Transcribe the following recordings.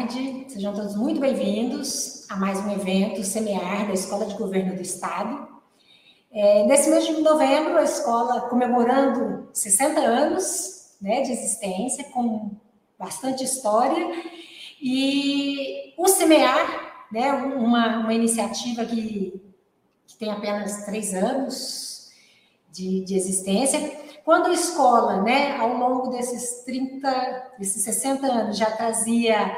tarde. Sejam todos muito bem-vindos a mais um evento Semear da Escola de Governo do Estado. Nesse mês de novembro, a escola comemorando 60 anos, né, de existência, com bastante história. E o Semear, né, uma iniciativa que tem apenas 3 anos de existência. Quando a escola, né, ao longo desses 60 anos, já trazia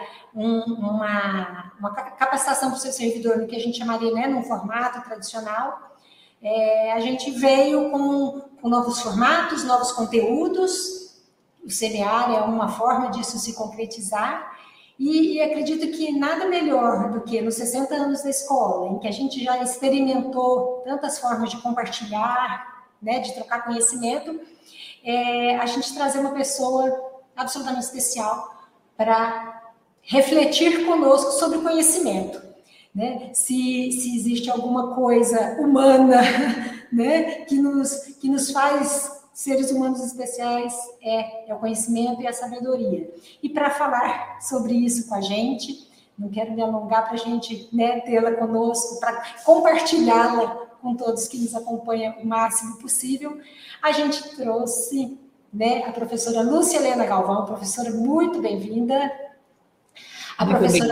uma capacitação para o seu servidor, no que a gente chamaria, né, num formato tradicional, a gente veio com novos formatos, novos conteúdos. O Semear é uma forma disso se concretizar. E acredito que nada melhor do que nos 60 anos da escola, em que a gente já experimentou tantas formas de compartilhar, né, de trocar conhecimento, a gente trazer uma pessoa absolutamente especial para refletir conosco sobre o conhecimento, né? Se existe alguma coisa humana, né, que nos faz seres humanos especiais, é o conhecimento e a sabedoria. E para falar sobre isso com a gente, não quero me alongar para a gente, né, tê-la conosco, para compartilhá-la com todos que nos acompanham o máximo possível, a gente trouxe, né, a professora Lúcia Helena Galvão, professora muito bem-vinda. A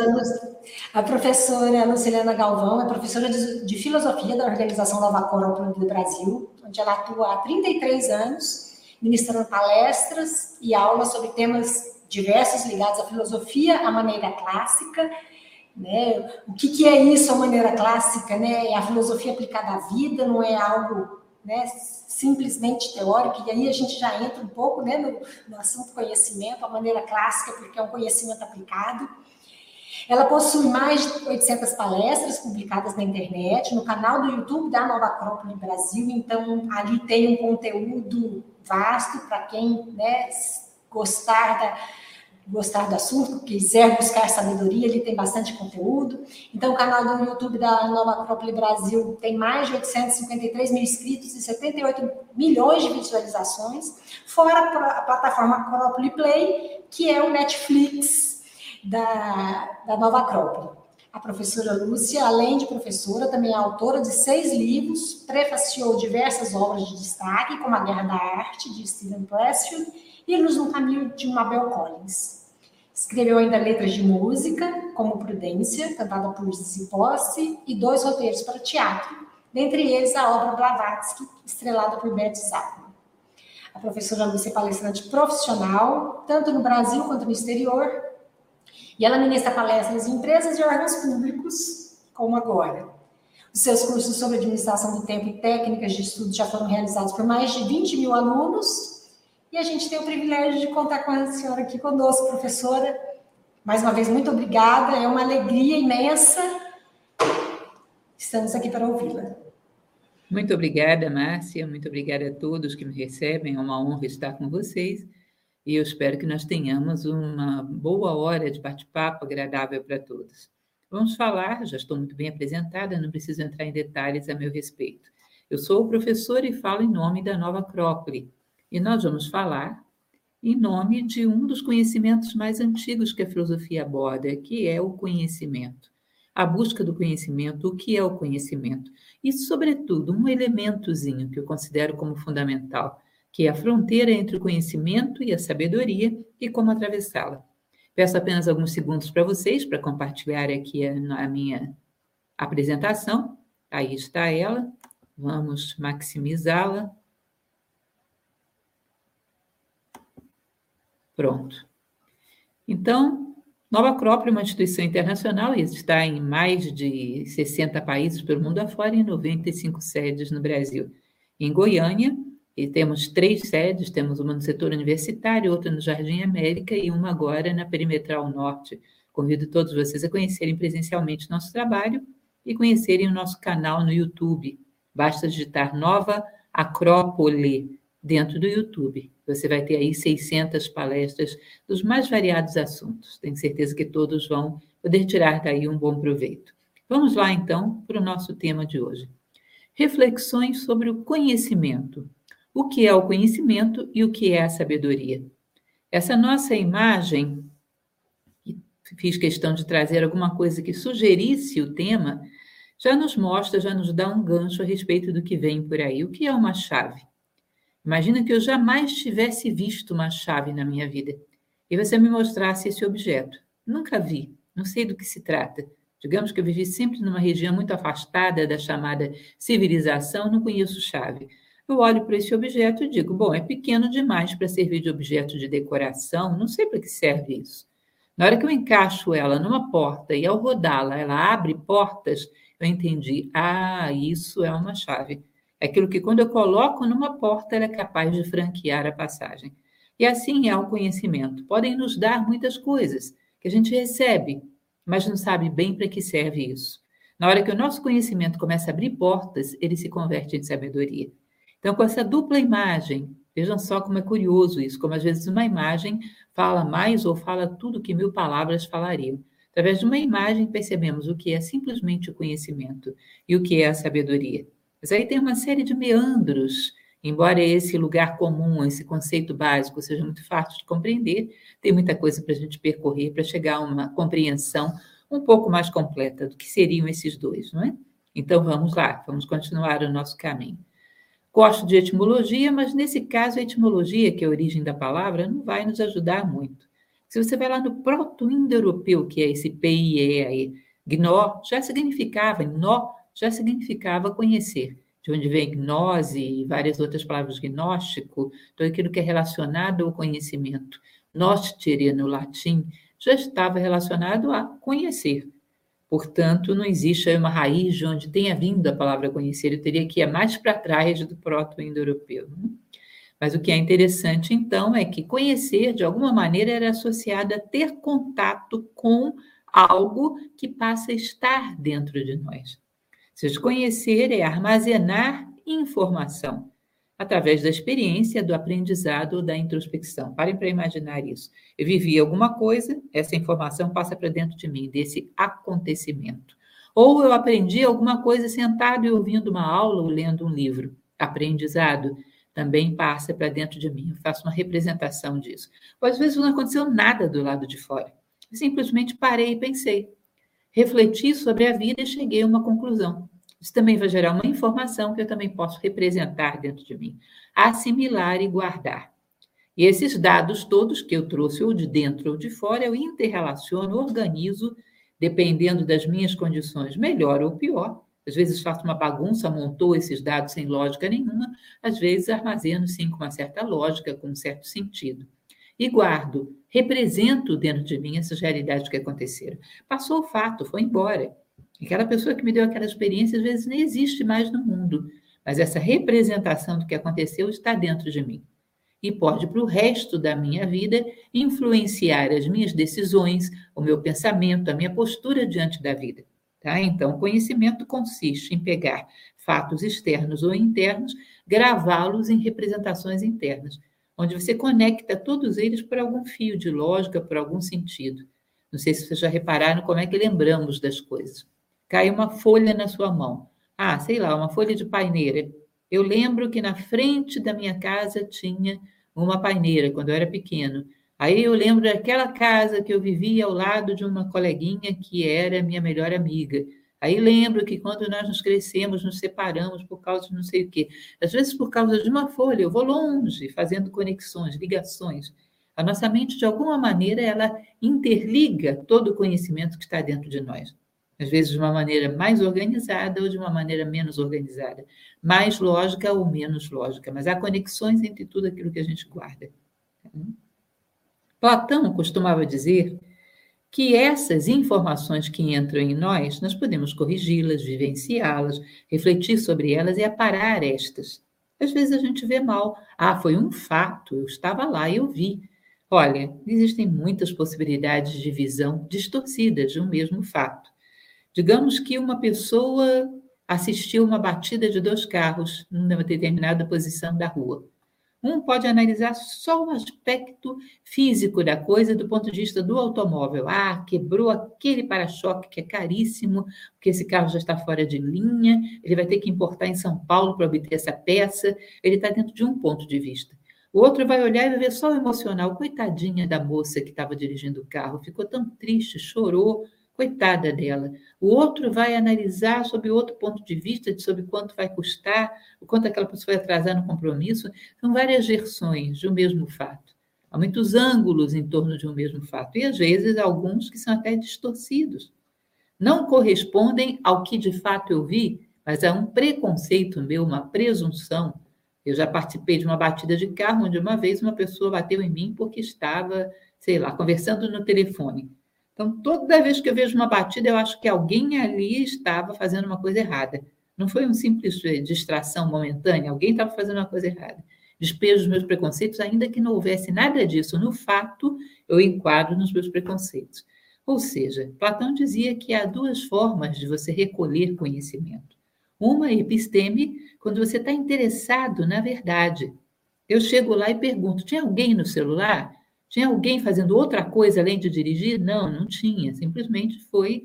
professora Lúcia Helena Galvão é professora de filosofia da Organização Nova Acrópole do Brasil, onde ela atua há 33 anos, ministrando palestras e aulas sobre temas diversos ligados à filosofia, à maneira clássica, né? O que é isso, a maneira clássica, né? É a filosofia aplicada à vida, não é algo, né, simplesmente teórico, e aí a gente já entra um pouco, né, no assunto conhecimento, a maneira clássica, porque é um conhecimento aplicado. Ela possui mais de 800 palestras publicadas na internet, no canal do YouTube da Nova Acrópole Brasil, então ali tem um conteúdo vasto para quem, né, gostar do assunto, quiser buscar sabedoria, ele tem bastante conteúdo. Então, o canal do YouTube da Nova Acrópole Brasil tem mais de 853 mil inscritos e 78 milhões de visualizações, fora a plataforma Acrópole Play, que é o Netflix da Nova Acrópole. A professora Lúcia, além de professora, também é autora de 6 livros, prefaciou diversas obras de destaque, como A Guerra da Arte, de Steven Pressfield, e Luz no Caminho, de Mabel Collins. Escreveu ainda letras de música, como Prudência, cantada por Zizi Posse, e 2 roteiros para teatro, dentre eles a obra Blavatsky, estrelada por Beth Zappa. A professora Lúcia é palestrante profissional, tanto no Brasil quanto no exterior, e ela ministra palestras em empresas e órgãos públicos, como agora. Os seus cursos sobre administração do tempo e técnicas de estudo já foram realizados por mais de 20 mil alunos, e a gente tem o privilégio de contar com a senhora aqui conosco, professora. Mais uma vez, muito obrigada, é uma alegria imensa. Estamos aqui para ouvi-la. Muito obrigada, Márcia, muito obrigada a todos que me recebem, é uma honra estar com vocês, e eu espero que nós tenhamos uma boa hora de bate-papo agradável para todos. Vamos falar, já estou muito bem apresentada, não preciso entrar em detalhes a meu respeito. Eu sou professora e falo em nome da Nova Acrópole, e nós vamos falar em nome de um dos conhecimentos mais antigos que a filosofia aborda, que é o conhecimento. A busca do conhecimento, o que é o conhecimento? E, sobretudo, um elementozinho que eu considero como fundamental, que é a fronteira entre o conhecimento e a sabedoria e como atravessá-la. Peço apenas alguns segundos para vocês, para compartilhar aqui a minha apresentação. Aí está ela. Vamos maximizá-la. Pronto. Então, Nova Acrópole é uma instituição internacional e está em mais de 60 países pelo mundo afora e 95 sedes no Brasil. Em Goiânia, e temos 3 sedes, temos uma no setor universitário, outra no Jardim América e uma agora na Perimetral Norte. Convido todos vocês a conhecerem presencialmente nosso trabalho e conhecerem o nosso canal no YouTube. Basta digitar Nova Acrópole dentro do YouTube. Você vai ter aí 600 palestras dos mais variados assuntos. Tenho certeza que todos vão poder tirar daí um bom proveito. Vamos lá, então, para o nosso tema de hoje. Reflexões sobre o conhecimento. O que é o conhecimento e o que é a sabedoria? Essa nossa imagem, fiz questão de trazer alguma coisa que sugerisse o tema, já nos mostra, já nos dá um gancho a respeito do que vem por aí. O que é uma chave? Imagina que eu jamais tivesse visto uma chave na minha vida e você me mostrasse esse objeto. Nunca vi, não sei do que se trata. Digamos que eu vivi sempre numa região muito afastada da chamada civilização, não conheço chave. Eu olho para esse objeto e digo, bom, é pequeno demais para servir de objeto de decoração, não sei para que serve isso. Na hora que eu encaixo ela numa porta e ao rodá-la, ela abre portas, eu entendi, isso é uma chave. É aquilo que quando eu coloco numa porta, ela é capaz de franquear a passagem. E assim é o conhecimento. Podem nos dar muitas coisas que a gente recebe, mas não sabe bem para que serve isso. Na hora que o nosso conhecimento começa a abrir portas, ele se converte em sabedoria. Então, com essa dupla imagem, vejam só como é curioso isso, como às vezes uma imagem fala mais ou fala tudo que 1000 palavras falariam. Através de uma imagem, percebemos o que é simplesmente o conhecimento e o que é a sabedoria. Mas aí tem uma série de meandros, embora esse lugar comum, esse conceito básico seja muito fácil de compreender, tem muita coisa para a gente percorrer para chegar a uma compreensão um pouco mais completa do que seriam esses dois, não é? Então vamos lá, vamos continuar o nosso caminho. Gosto de etimologia, mas nesse caso a etimologia, que é a origem da palavra, não vai nos ajudar muito. Se você vai lá no proto-indo-europeu, que é esse PIE, gnó já significava, nó já significava conhecer, de onde vem gnose e várias outras palavras, gnóstico, tudo aquilo que é relacionado ao conhecimento. Nostere, no latim, já estava relacionado a conhecer. Portanto, não existe aí uma raiz de onde tenha vindo a palavra conhecer, eu teria que ir mais para trás do proto-indo-europeu. Mas o que é interessante, então, é que conhecer, de alguma maneira, era associado a ter contato com algo que passa a estar dentro de nós. Seja, conhecer é armazenar informação através da experiência, do aprendizado ou da introspecção. Parem para imaginar isso. Eu vivi alguma coisa, essa informação passa para dentro de mim, desse acontecimento. Ou eu aprendi alguma coisa sentado e ouvindo uma aula ou lendo um livro. Aprendizado também passa para dentro de mim. Eu faço uma representação disso. Ou às vezes não aconteceu nada do lado de fora. Eu simplesmente parei e pensei. Refleti sobre a vida e cheguei a uma conclusão. Isso também vai gerar uma informação que eu também posso representar dentro de mim, assimilar e guardar. E esses dados todos que eu trouxe, ou de dentro ou de fora, eu interrelaciono, organizo, dependendo das minhas condições, melhor ou pior. Às vezes faço uma bagunça, montou esses dados sem lógica nenhuma, às vezes armazeno, sim, com uma certa lógica, com um certo sentido. E guardo, represento dentro de mim essas realidades que aconteceram. Passou o fato, foi embora. Aquela pessoa que me deu aquela experiência, às vezes, nem existe mais no mundo, mas essa representação do que aconteceu está dentro de mim. E pode, para o resto da minha vida, influenciar as minhas decisões, o meu pensamento, a minha postura diante da vida. Tá? Então, o conhecimento consiste em pegar fatos externos ou internos, gravá-los em representações internas, onde você conecta todos eles por algum fio de lógica, por algum sentido. Não sei se vocês já repararam como é que lembramos das coisas. Cai uma folha na sua mão. Sei lá, uma folha de paineira. Eu lembro que na frente da minha casa tinha uma paineira, quando eu era pequeno. Aí eu lembro daquela casa que eu vivia ao lado de uma coleguinha que era minha melhor amiga. Aí lembro que quando nós nos crescemos, nos separamos por causa de não sei o quê. Às vezes, por causa de uma folha, eu vou longe, fazendo conexões, ligações. A nossa mente, de alguma maneira, ela interliga todo o conhecimento que está dentro de nós. Às vezes de uma maneira mais organizada ou de uma maneira menos organizada. Mais lógica ou menos lógica. Mas há conexões entre tudo aquilo que a gente guarda. Platão costumava dizer que essas informações que entram em nós podemos corrigi-las, vivenciá-las, refletir sobre elas e aparar estas. Às vezes a gente vê mal. Foi um fato, eu estava lá e eu vi. Olha, existem muitas possibilidades de visão distorcidas de um mesmo fato. Digamos que uma pessoa assistiu uma batida de 2 carros numa determinada posição da rua. Um pode analisar só o aspecto físico da coisa do ponto de vista do automóvel. Quebrou aquele para-choque que é caríssimo, porque esse carro já está fora de linha, ele vai ter que importar em São Paulo para obter essa peça. Ele está dentro de um ponto de vista. O outro vai olhar e vai ver só o emocional. Coitadinha da moça que estava dirigindo o carro, ficou tão triste, chorou, coitada dela. O outro vai analisar sob outro ponto de vista, sobre quanto vai custar, o quanto aquela pessoa vai atrasar no compromisso. São várias versões de um mesmo fato. Há muitos ângulos em torno de um mesmo fato, e às vezes alguns que são até distorcidos. Não correspondem ao que de fato eu vi, mas a um preconceito meu, uma presunção. Eu já participei de uma batida de carro, onde uma vez uma pessoa bateu em mim porque estava, sei lá, conversando no telefone. Então, toda vez que eu vejo uma batida, eu acho que alguém ali estava fazendo uma coisa errada. Não foi um simples distração momentânea, alguém estava fazendo uma coisa errada. Despejo os meus preconceitos, ainda que não houvesse nada disso no fato, eu enquadro nos meus preconceitos. Ou seja, Platão dizia que há duas formas de você recolher conhecimento. Uma é episteme, quando você está interessado na verdade. Eu chego lá e pergunto, tinha alguém no celular? Tinha alguém fazendo outra coisa além de dirigir? Não, não tinha. Simplesmente foi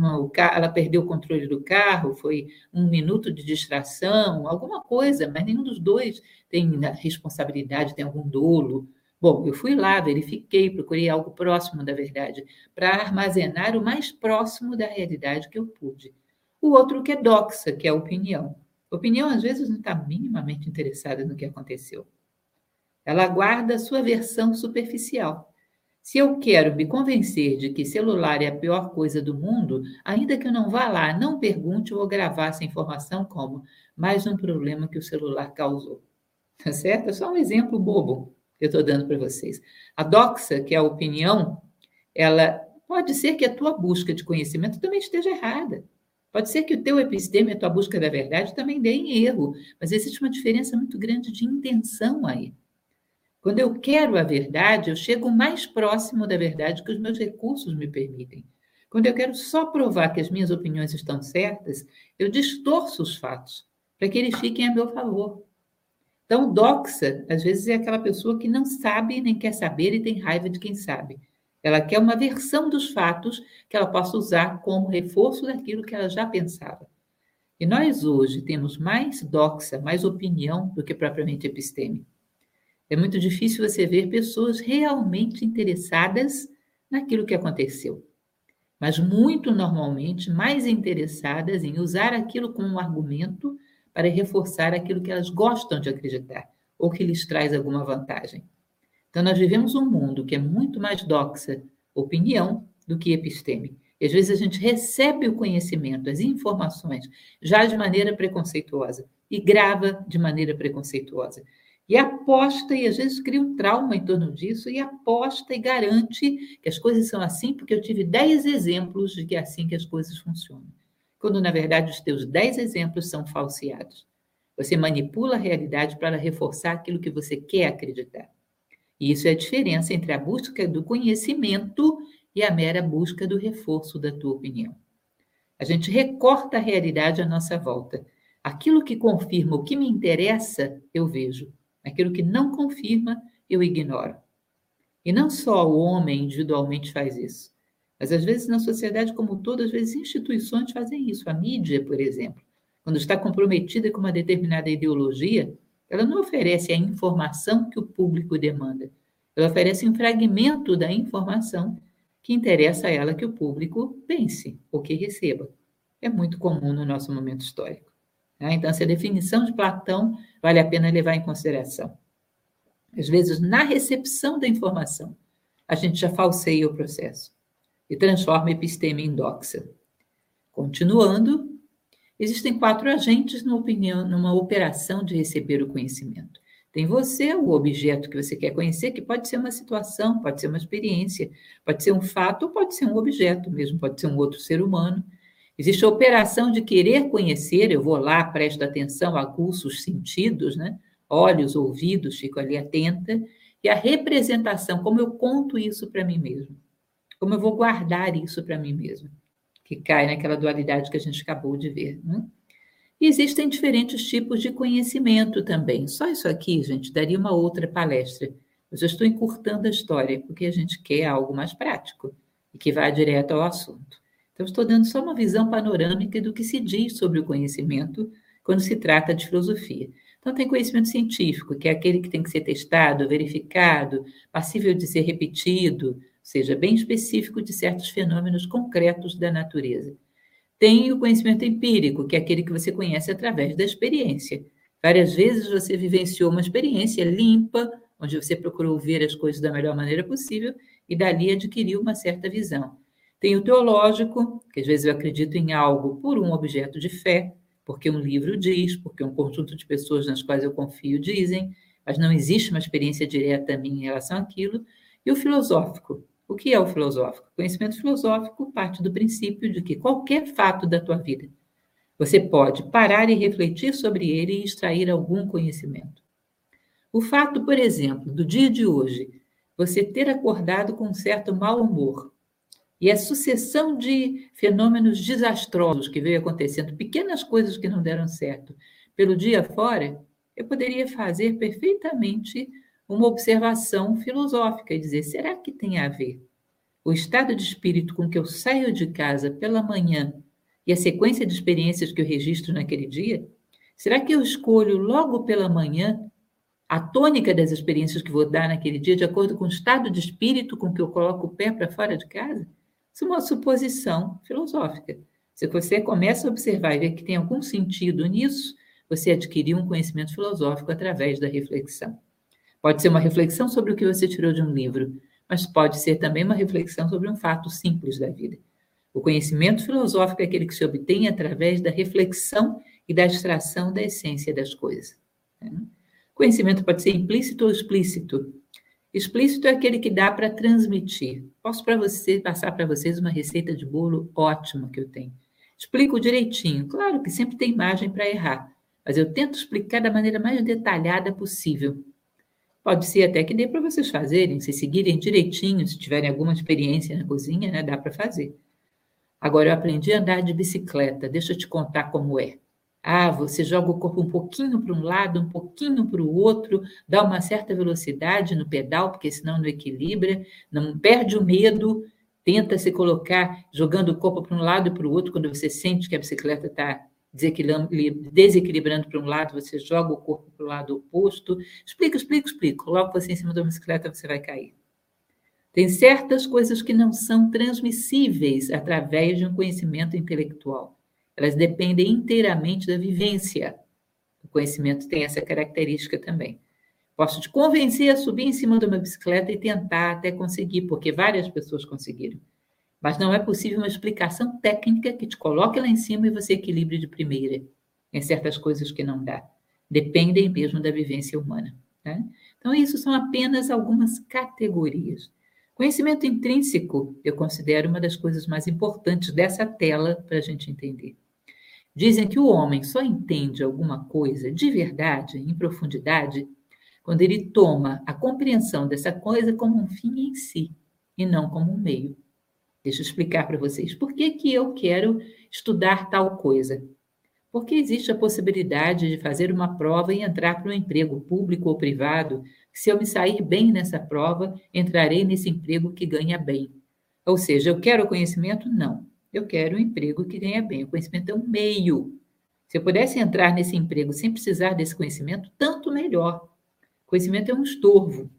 ela perdeu o controle do carro, foi um minuto de distração, alguma coisa, mas nenhum dos dois tem responsabilidade, tem algum dolo. Bom, eu fui lá, verifiquei, procurei algo próximo da verdade, para armazenar o mais próximo da realidade que eu pude. O outro que é doxa, que é a opinião. A opinião, às vezes, não está minimamente interessada no que aconteceu. Ela guarda a sua versão superficial. Se eu quero me convencer de que celular é a pior coisa do mundo, ainda que eu não vá lá, não pergunte, eu vou gravar essa informação como mais um problema que o celular causou. Tá certo? É só um exemplo bobo que eu estou dando para vocês. A doxa, que é a opinião, ela pode ser que a tua busca de conhecimento também esteja errada. Pode ser que o teu episteme, a tua busca da verdade, também dê em erro, mas existe uma diferença muito grande de intenção aí. Quando eu quero a verdade, eu chego mais próximo da verdade que os meus recursos me permitem. Quando eu quero só provar que as minhas opiniões estão certas, eu distorço os fatos para que eles fiquem a meu favor. Então, doxa, às vezes, é aquela pessoa que não sabe nem quer saber e tem raiva de quem sabe. Ela quer uma versão dos fatos que ela possa usar como reforço daquilo que ela já pensava. E nós hoje temos mais doxa, mais opinião do que propriamente episteme. É muito difícil você ver pessoas realmente interessadas naquilo que aconteceu, mas muito normalmente mais interessadas em usar aquilo como um argumento para reforçar aquilo que elas gostam de acreditar ou que lhes traz alguma vantagem. Então, nós vivemos um mundo que é muito mais doxa, opinião, do que episteme. E às vezes a gente recebe o conhecimento, as informações, já de maneira preconceituosa e grava de maneira preconceituosa. E aposta, e às vezes cria um trauma em torno disso, e aposta e garante que as coisas são assim, porque eu tive 10 exemplos de que é assim que as coisas funcionam. Quando, na verdade, os teus 10 exemplos são falseados. Você manipula a realidade para reforçar aquilo que você quer acreditar. E isso é a diferença entre a busca do conhecimento e a mera busca do reforço da tua opinião. A gente recorta a realidade à nossa volta. Aquilo que confirma o que me interessa, eu vejo. Aquilo que não confirma, eu ignoro. E não só o homem individualmente faz isso, mas às vezes na sociedade como um todo, às vezes instituições fazem isso. A mídia, por exemplo, quando está comprometida com uma determinada ideologia, ela não oferece a informação que o público demanda. Ela oferece um fragmento da informação que interessa a ela que o público pense ou que receba. É muito comum no nosso momento histórico. Então, essa definição de Platão vale a pena levar em consideração. Às vezes, na recepção da informação, a gente já falseia o processo e transforma a episteme em doxa. Continuando, existem 4 agentes numa operação de receber o conhecimento. Tem você, o objeto que você quer conhecer, que pode ser uma situação, pode ser uma experiência, pode ser um fato ou pode ser um objeto mesmo, pode ser um outro ser humano. Existe a operação de querer conhecer, eu vou lá, presto atenção, aguço os sentidos, né? Olhos, ouvidos, fico ali atenta, e a representação, como eu conto isso para mim mesmo, como eu vou guardar isso para mim mesmo, que cai naquela dualidade que a gente acabou de ver, né? E existem diferentes tipos de conhecimento também. Só isso aqui, gente, daria uma outra palestra. Mas eu estou encurtando a história, porque a gente quer algo mais prático e que vá direto ao assunto. Então, estou dando só uma visão panorâmica do que se diz sobre o conhecimento quando se trata de filosofia. Então, tem conhecimento científico, que é aquele que tem que ser testado, verificado, passível de ser repetido, ou seja, bem específico de certos fenômenos concretos da natureza. Tem o conhecimento empírico, que é aquele que você conhece através da experiência. Várias vezes você vivenciou uma experiência limpa, onde você procurou ver as coisas da melhor maneira possível e dali adquiriu uma certa visão. Tem o teológico, que às vezes eu acredito em algo por um objeto de fé, porque um livro diz, porque um conjunto de pessoas nas quais eu confio dizem, mas não existe uma experiência direta minha em relação àquilo. E o filosófico. O que é o filosófico? O conhecimento filosófico parte do princípio de que qualquer fato da tua vida, você pode parar e refletir sobre ele e extrair algum conhecimento. O fato, por exemplo, do dia de hoje, você ter acordado com um certo mau humor, e a sucessão de fenômenos desastrosos que veio acontecendo, pequenas coisas que não deram certo, pelo dia fora, eu poderia fazer perfeitamente uma observação filosófica e dizer, será que tem a ver o estado de espírito com que eu saio de casa pela manhã e a sequência de experiências que eu registro naquele dia? Será que eu escolho logo pela manhã a tônica das experiências que vou dar naquele dia de acordo com o estado de espírito com que eu coloco o pé para fora de casa? Isso é uma suposição filosófica. Se você começa a observar e ver que tem algum sentido nisso, você adquiriu um conhecimento filosófico através da reflexão. Pode ser uma reflexão sobre o que você tirou de um livro, mas pode ser também uma reflexão sobre um fato simples da vida. O conhecimento filosófico é aquele que se obtém através da reflexão e da extração da essência das coisas. O conhecimento pode ser implícito ou explícito. Explícito é aquele que dá para transmitir. Posso passar para vocês uma receita de bolo ótima que eu tenho. Explico direitinho. Claro que sempre tem margem para errar, mas eu tento explicar da maneira mais detalhada possível. Pode ser até que dê para vocês fazerem, se seguirem direitinho, se tiverem alguma experiência na cozinha, né, dá para fazer. Agora, eu aprendi a andar de bicicleta, deixa eu te contar como é. Você joga o corpo um pouquinho para um lado, um pouquinho para o outro, dá uma certa velocidade no pedal, porque senão não equilibra, não perde o medo, tenta se colocar jogando o corpo para um lado e para o outro, quando você sente que a bicicleta está desequilibrando para um lado, você joga o corpo para o lado oposto. Explica. Coloca você em cima da bicicleta, você vai cair. Tem certas coisas que não são transmissíveis através de um conhecimento intelectual. Elas dependem inteiramente da vivência. O conhecimento tem essa característica também. Posso te convencer a subir em cima de uma bicicleta e tentar até conseguir, porque várias pessoas conseguiram. Mas não é possível uma explicação técnica que te coloque lá em cima e você equilibre de primeira. Tem certas coisas que não dá. Dependem mesmo da vivência humana. Tá? Então, isso são apenas algumas categorias. Conhecimento intrínseco, eu considero uma das coisas mais importantes dessa tela para a gente entender. Dizem que o homem só entende alguma coisa de verdade, em profundidade, quando ele toma a compreensão dessa coisa como um fim em si, e não como um meio. Deixa eu explicar para vocês. Por que eu quero estudar tal coisa? Porque existe a possibilidade de fazer uma prova e entrar para um emprego público ou privado. Se eu me sair bem nessa prova, entrarei nesse emprego que ganha bem. Ou seja, eu quero o conhecimento? Não. Eu quero um emprego que ganha bem. O conhecimento é um meio. Se eu pudesse entrar nesse emprego sem precisar desse conhecimento, tanto melhor. O conhecimento é um estorvo.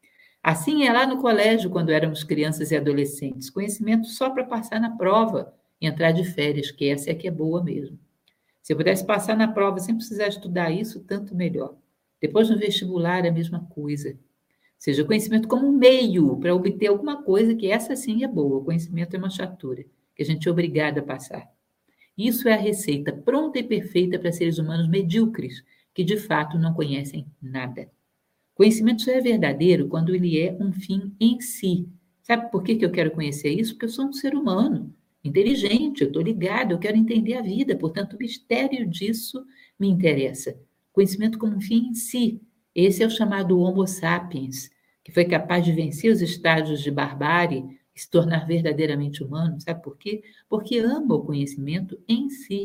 Assim é lá no colégio, quando éramos crianças e adolescentes. Conhecimento só para passar na prova e entrar de férias, que essa é que é boa mesmo. Se eu pudesse passar na prova sem precisar estudar isso, tanto melhor. Depois no vestibular, a mesma coisa. Ou seja, o conhecimento como um meio para obter alguma coisa que essa sim é boa. O conhecimento é uma chatura, que a gente é obrigado a passar. Isso é a receita pronta e perfeita para seres humanos medíocres, que de fato não conhecem nada. Conhecimento só é verdadeiro quando ele é um fim em si. Sabe por que eu quero conhecer isso? Porque eu sou um ser humano, inteligente, eu estou ligado, eu quero entender a vida, portanto, o mistério disso me interessa. Conhecimento como um fim em si. Esse é o chamado Homo sapiens, que foi capaz de vencer os estágios de barbárie e se tornar verdadeiramente humano. Sabe por quê? Porque ama o conhecimento em si.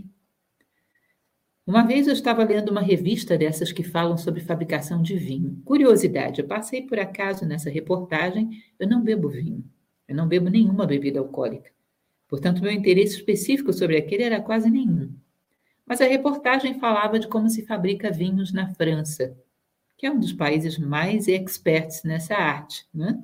Uma vez eu estava lendo uma revista dessas que falam sobre fabricação de vinho. Curiosidade, eu passei por acaso nessa reportagem, eu não bebo vinho, eu não bebo nenhuma bebida alcoólica. Portanto, meu interesse específico sobre aquele era quase nenhum. Mas a reportagem falava de como se fabrica vinhos na França, que é um dos países mais experts nessa arte, né?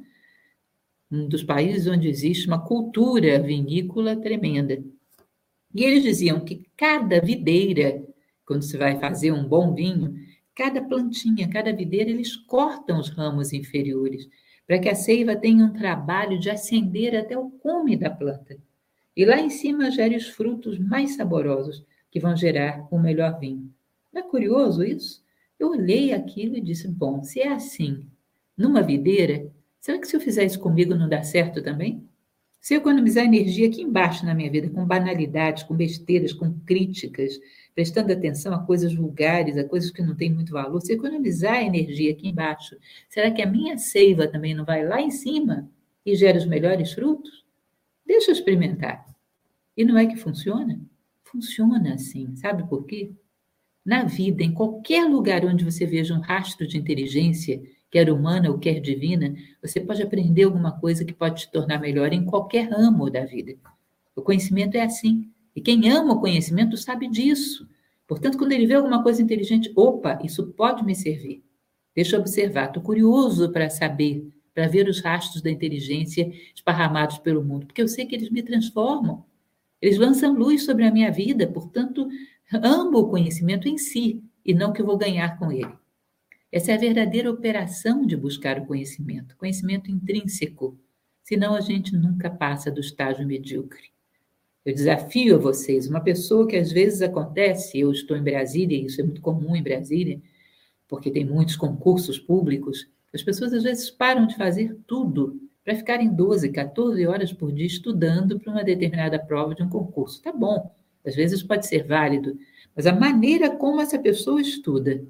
Um dos países onde existe uma cultura vinícola tremenda. E eles diziam que cada videira, quando se vai fazer um bom vinho, cada plantinha, cada videira, eles cortam os ramos inferiores, para que a seiva tenha um trabalho de ascender até o cume da planta. E lá em cima gere os frutos mais saborosos, que vão gerar o melhor vinho. Não é curioso isso? Eu olhei aquilo e disse, bom, se é assim, numa videira, será que se eu fizer isso comigo não dá certo também? Se eu economizar energia aqui embaixo na minha vida, com banalidades, com besteiras, com críticas, prestando atenção a coisas vulgares, a coisas que não têm muito valor, se eu economizar energia aqui embaixo, será que a minha seiva também não vai lá em cima e gera os melhores frutos? Deixa eu experimentar. E não é que funciona? Funciona assim. Sabe por quê? Na vida, em qualquer lugar onde você veja um rastro de inteligência, quer humana ou quer divina, você pode aprender alguma coisa que pode te tornar melhor em qualquer ramo da vida. O conhecimento é assim. E quem ama o conhecimento sabe disso. Portanto, quando ele vê alguma coisa inteligente, opa, isso pode me servir. Deixa eu observar, estou curioso para saber, para ver os rastros da inteligência esparramados pelo mundo, porque eu sei que eles me transformam. Eles lançam luz sobre a minha vida, portanto, amo o conhecimento em si e não o que eu vou ganhar com ele. Essa é a verdadeira operação de buscar o conhecimento intrínseco. Senão a gente nunca passa do estágio medíocre. Eu desafio a vocês, uma pessoa que às vezes acontece, eu estou em Brasília, e isso é muito comum em Brasília, porque tem muitos concursos públicos, as pessoas às vezes param de fazer tudo para ficarem 12, 14 horas por dia estudando para uma determinada prova de um concurso. Tá bom, às vezes pode ser válido, mas a maneira como essa pessoa estuda,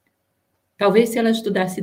talvez se ela estudasse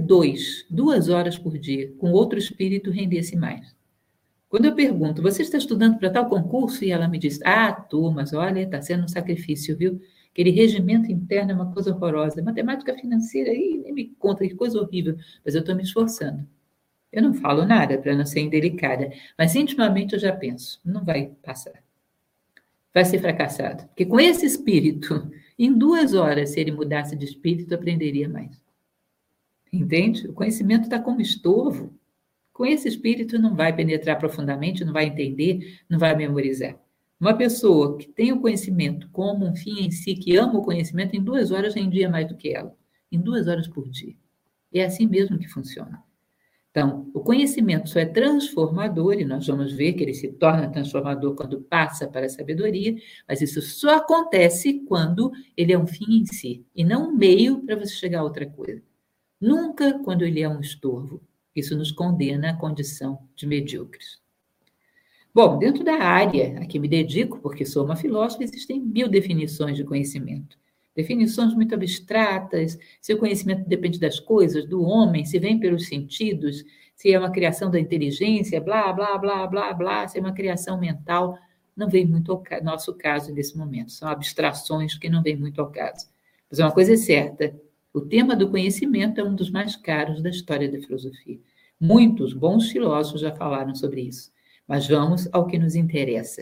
2 horas por dia, com outro espírito rendesse mais. Quando eu pergunto, você está estudando para tal concurso? E ela me diz, tô, mas olha, está sendo um sacrifício, viu? Aquele regimento interno é uma coisa horrorosa. Matemática financeira, nem me conta, que coisa horrível. Mas eu estou me esforçando. Eu não falo nada para não ser indelicada, mas intimamente eu já penso, não vai passar. Vai ser fracassado. Porque com esse espírito, em 2 horas, se ele mudasse de espírito, aprenderia mais. Entende? O conhecimento está como estorvo. Com esse espírito não vai penetrar profundamente, não vai entender, não vai memorizar. Uma pessoa que tem o conhecimento como um fim em si, que ama o conhecimento, em 2 horas rendia mais do que ela. Em 2 horas por dia. É assim mesmo que funciona. Então, o conhecimento só é transformador, e nós vamos ver que ele se torna transformador quando passa para a sabedoria, mas isso só acontece quando ele é um fim em si, e não um meio para você chegar a outra coisa. Nunca quando ele é um estorvo. Isso nos condena à condição de medíocres. Bom, dentro da área a que me dedico, porque sou uma filósofa, existem 1000 definições de conhecimento. Definições muito abstratas, se o conhecimento depende das coisas, do homem, se vem pelos sentidos, se é uma criação da inteligência, blá, blá, blá, blá, blá, se é uma criação mental, não vem muito ao nosso caso nesse momento. São abstrações que não vêm muito ao caso. Mas uma coisa é certa, o tema do conhecimento é um dos mais caros da história da filosofia. Muitos bons filósofos já falaram sobre isso. Mas vamos ao que nos interessa.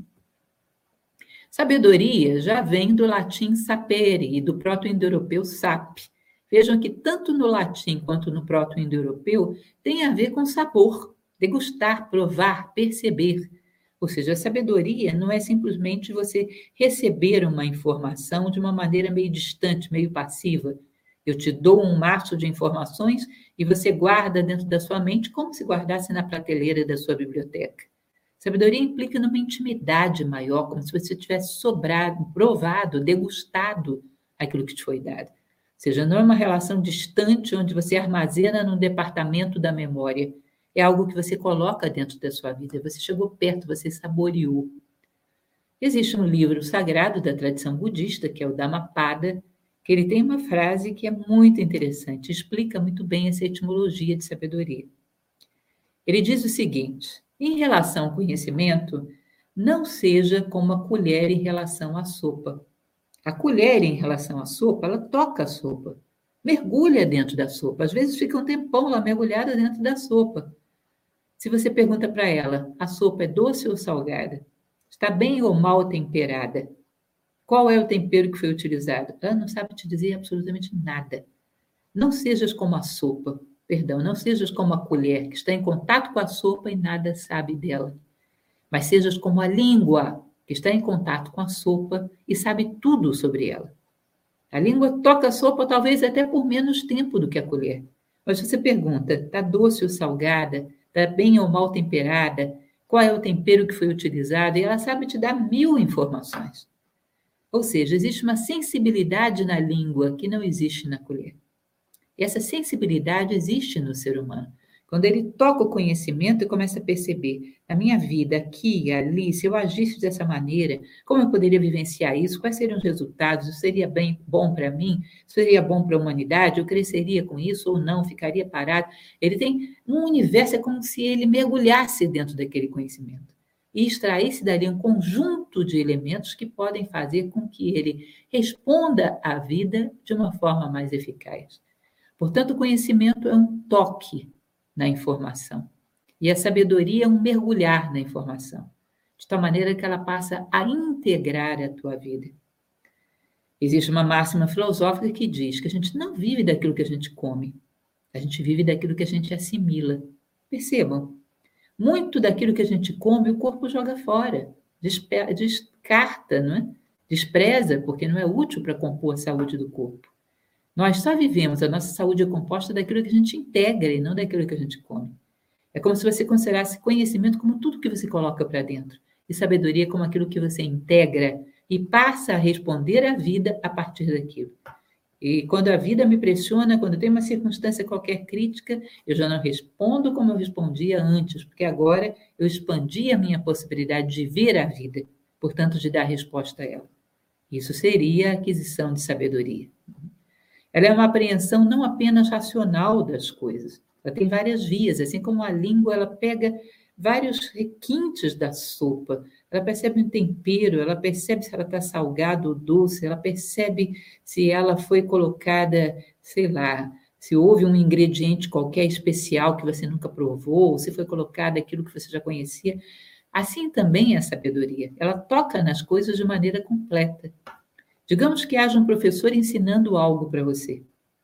Sabedoria já vem do latim sapere e do proto-indo-europeu sap. Vejam que tanto no latim quanto no proto-indo-europeu tem a ver com sabor, degustar, provar, perceber. Ou seja, a sabedoria não é simplesmente você receber uma informação de uma maneira meio distante, meio passiva. Eu te dou um maço de informações e você guarda dentro da sua mente como se guardasse na prateleira da sua biblioteca. Sabedoria implica numa intimidade maior, como se você tivesse sobrado, provado, degustado aquilo que te foi dado. Ou seja, não é uma relação distante onde você armazena num departamento da memória. É algo que você coloca dentro da sua vida. Você chegou perto, você saboreou. Existe um livro sagrado da tradição budista, que é o Dhammapada, que ele tem uma frase que é muito interessante, explica muito bem essa etimologia de sabedoria. Ele diz o seguinte, em relação ao conhecimento, não seja como a colher em relação à sopa. A colher em relação à sopa, ela toca a sopa, mergulha dentro da sopa, às vezes fica um tempão lá mergulhada dentro da sopa. Se você pergunta para ela, a sopa é doce ou salgada? Está bem ou mal temperada? Qual é o tempero que foi utilizado? Ela não sabe te dizer absolutamente nada. Não sejas como a sopa, não sejas como a colher que está em contato com a sopa e nada sabe dela. Mas sejas como a língua que está em contato com a sopa e sabe tudo sobre ela. A língua toca a sopa talvez até por menos tempo do que a colher. Mas você pergunta, está doce ou salgada? Está bem ou mal temperada? Qual é o tempero que foi utilizado? E ela sabe te dar 1000 informações. Ou seja, existe uma sensibilidade na língua que não existe na colher. E essa sensibilidade existe no ser humano. Quando ele toca o conhecimento e começa a perceber, na minha vida, aqui e ali, se eu agisse dessa maneira, como eu poderia vivenciar isso? Quais seriam os resultados? Isso seria bom para mim? Isso seria bom para a humanidade? Eu cresceria com isso ou não? Ficaria parado? Ele tem um universo, é como se ele mergulhasse dentro daquele conhecimento e extraísse dali um conjunto de elementos que podem fazer com que ele responda à vida de uma forma mais eficaz. Portanto, o conhecimento é um toque na informação. E a sabedoria é um mergulhar na informação, de tal maneira que ela passa a integrar a tua vida. Existe uma máxima filosófica que diz que a gente não vive daquilo que a gente come, a gente vive daquilo que a gente assimila. Percebam, muito daquilo que a gente come, o corpo joga fora, descarta, não é? Despreza, porque não é útil para compor a saúde do corpo. Nós só vivemos, a nossa saúde é composta daquilo que a gente integra e não daquilo que a gente come. É como se você considerasse conhecimento como tudo que você coloca para dentro e sabedoria como aquilo que você integra e passa a responder à vida a partir daquilo. E quando a vida me pressiona, quando tem uma circunstância qualquer crítica, eu já não respondo como eu respondia antes, porque agora eu expandi a minha possibilidade de ver a vida, portanto, de dar resposta a ela. Isso seria a aquisição de sabedoria. Ela é uma apreensão não apenas racional das coisas, ela tem várias vias, assim como a língua, ela pega vários requintes da sopa, ela percebe um tempero, ela percebe se ela está salgada ou doce, ela percebe se ela foi colocada, sei lá, se houve um ingrediente qualquer especial que você nunca provou, se foi colocado aquilo que você já conhecia. Assim também é a sabedoria, ela toca nas coisas de maneira completa. Digamos que haja um professor ensinando algo para você.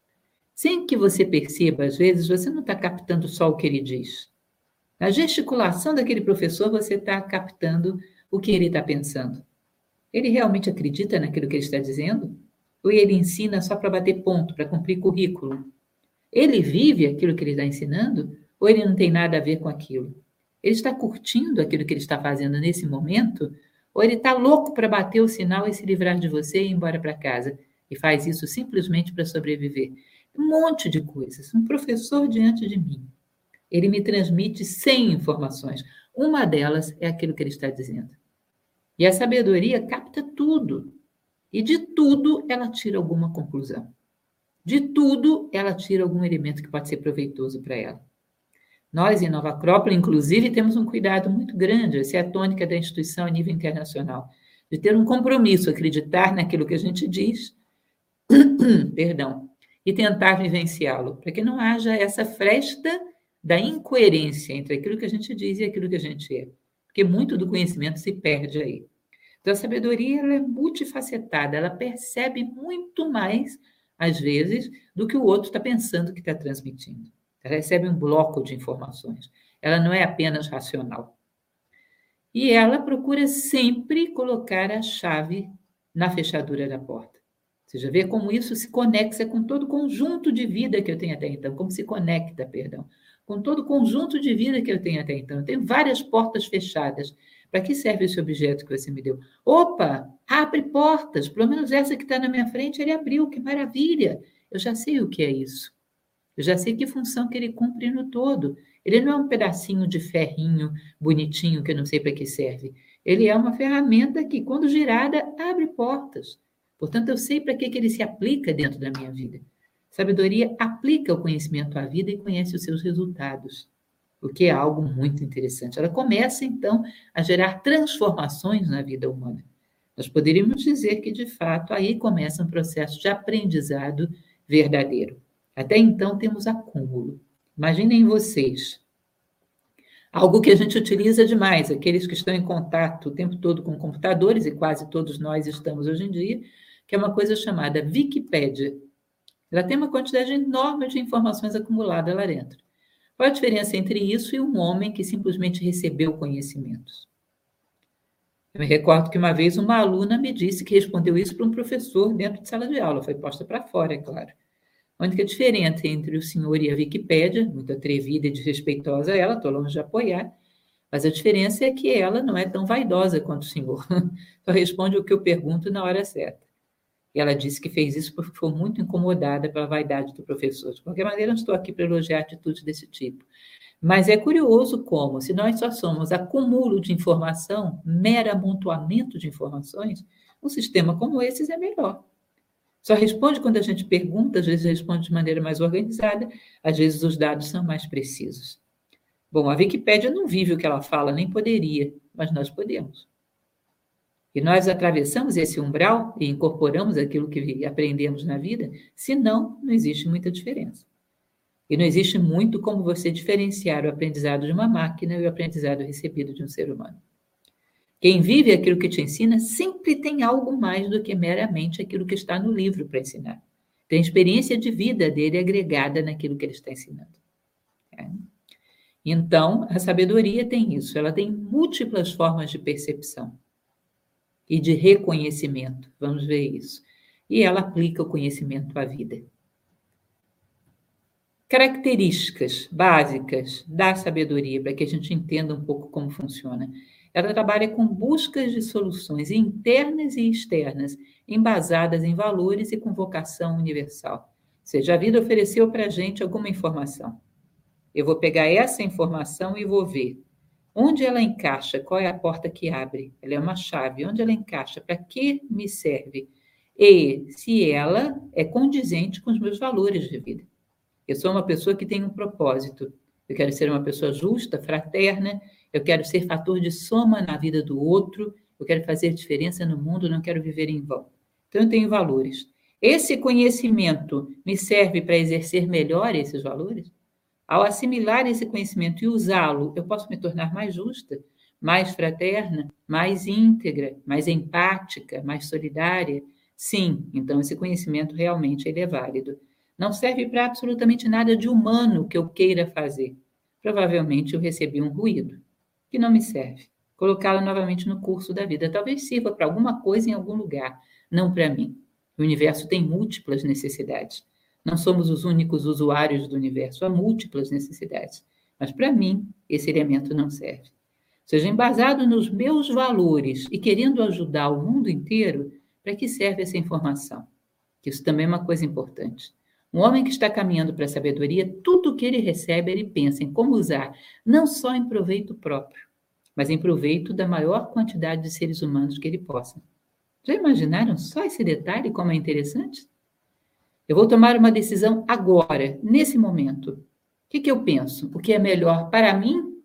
Sem que você perceba, às vezes, você não está captando só o que ele diz. Na gesticulação daquele professor, você está captando o que ele está pensando. Ele realmente acredita naquilo que ele está dizendo? Ou ele ensina só para bater ponto, para cumprir currículo? Ele vive aquilo que ele está ensinando? Ou ele não tem nada a ver com aquilo? Ele está curtindo aquilo que ele está fazendo nesse momento? Ou ele está louco para bater o sinal e se livrar de você e ir embora para casa? E faz isso simplesmente para sobreviver. Um monte de coisas. Um professor diante de mim. Ele me transmite 100 informações. Uma delas é aquilo que ele está dizendo. E a sabedoria capta tudo. E de tudo ela tira alguma conclusão. De tudo ela tira algum elemento que pode ser proveitoso para ela. Nós, em Nova Acrópole, inclusive, temos um cuidado muito grande, essa é a tônica da instituição a nível internacional, de ter um compromisso, acreditar naquilo que a gente diz, e tentar vivenciá-lo, para que não haja essa fresta da incoerência entre aquilo que a gente diz e aquilo que a gente é, porque muito do conhecimento se perde aí. Então, a sabedoria ela é multifacetada, ela percebe muito mais, às vezes, do que o outro está pensando que está transmitindo. Ela recebe um bloco de informações. Ela não é apenas racional. E ela procura sempre colocar a chave na fechadura da porta. Você já vê como isso se conecta com todo o conjunto de vida que eu tenho até então, como se conecta, com todo o conjunto de vida que eu tenho até então. Eu tenho várias portas fechadas. Para que serve esse objeto que você me deu? Opa, abre portas. Pelo menos essa que está na minha frente, ele abriu. Que maravilha. Eu já sei o que é isso. Eu já sei que função que ele cumpre no todo. Ele não é um pedacinho de ferrinho bonitinho que eu não sei para que serve. Ele é uma ferramenta que, quando girada, abre portas. Portanto, eu sei para que ele se aplica dentro da minha vida. Sabedoria aplica o conhecimento à vida e conhece os seus resultados, o que é algo muito interessante. Ela começa, então, a gerar transformações na vida humana. Nós poderíamos dizer que, de fato, aí começa um processo de aprendizado verdadeiro. Até então, temos acúmulo. Imaginem vocês, Algo que a gente utiliza demais, aqueles que estão em contato o tempo todo com computadores, e quase todos nós estamos hoje em dia, que é uma coisa chamada Wikipédia. Ela tem uma quantidade enorme de informações acumuladas lá dentro. Qual a diferença entre isso e um homem que simplesmente recebeu conhecimentos? Eu me recordo que uma vez uma aluna me disse que respondeu isso para um professor dentro de sala de aula, foi posta para fora, é claro. A única diferença entre o senhor e a Wikipédia, muito atrevida e desrespeitosa ela, estou longe de apoiar, mas a diferença é que ela não é tão vaidosa quanto o senhor. Só responde o que eu pergunto na hora certa. E ela disse que fez isso porque foi muito incomodada pela vaidade do professor. De qualquer maneira, não estou aqui para elogiar atitudes desse tipo. Mas é curioso como, se nós só somos acúmulo de informação, mero amontoamento de informações, um sistema como esse é melhor. Só responde quando a gente pergunta, às vezes responde de maneira mais organizada, às vezes os dados são mais precisos. Bom, a Wikipédia não vive o que ela fala, nem poderia, mas nós podemos. E nós atravessamos esse umbral e incorporamos aquilo que aprendemos na vida, senão não existe muita diferença. E não existe muito como você diferenciar o aprendizado de uma máquina e o aprendizado recebido de um ser humano. Quem vive aquilo que te ensina sempre tem algo mais do que meramente aquilo que está no livro para ensinar. Tem experiência de vida dele agregada naquilo que ele está ensinando. Então, a sabedoria tem isso, ela tem múltiplas formas de percepção e de reconhecimento, vamos ver isso. E ela aplica o conhecimento à vida. Características básicas da sabedoria, para que a gente entenda um pouco como funciona. Ela trabalha com buscas de soluções internas e externas, embasadas em valores e com vocação universal. Ou seja, a vida ofereceu para a gente alguma informação. Eu vou pegar essa informação e vou ver onde ela encaixa, qual é a porta que abre. Ela é uma chave. Onde ela encaixa, para que me serve? E se ela é condizente com os meus valores de vida. Eu sou uma pessoa que tem um propósito. Eu quero ser uma pessoa justa, fraterna, eu quero ser fator de soma na vida do outro, eu quero fazer diferença no mundo, não quero viver em vão. Então, eu tenho valores. Esse conhecimento me serve para exercer melhor esses valores? Ao assimilar esse conhecimento e usá-lo, eu posso me tornar mais justa, mais fraterna, mais íntegra, mais empática, mais solidária? Sim, então esse conhecimento realmente ele é válido. Não serve para absolutamente nada de humano que eu queira fazer. Provavelmente eu recebi um ruído que não me serve. Colocá-lo novamente no curso da vida. Talvez sirva para alguma coisa em algum lugar, não para mim. O universo tem múltiplas necessidades. Não somos os únicos usuários do universo, há múltiplas necessidades. Mas para mim, esse elemento não serve. Ou seja, embasado nos meus valores e querendo ajudar o mundo inteiro, para que serve essa informação? Isso também é uma coisa importante. Um homem que está caminhando para a sabedoria, tudo o que ele recebe, ele pensa em como usar, não só em proveito próprio, mas em proveito da maior quantidade de seres humanos que ele possa. Já imaginaram só esse detalhe, como é interessante? Eu vou tomar uma decisão agora, nesse momento. O que eu penso? O que é melhor para mim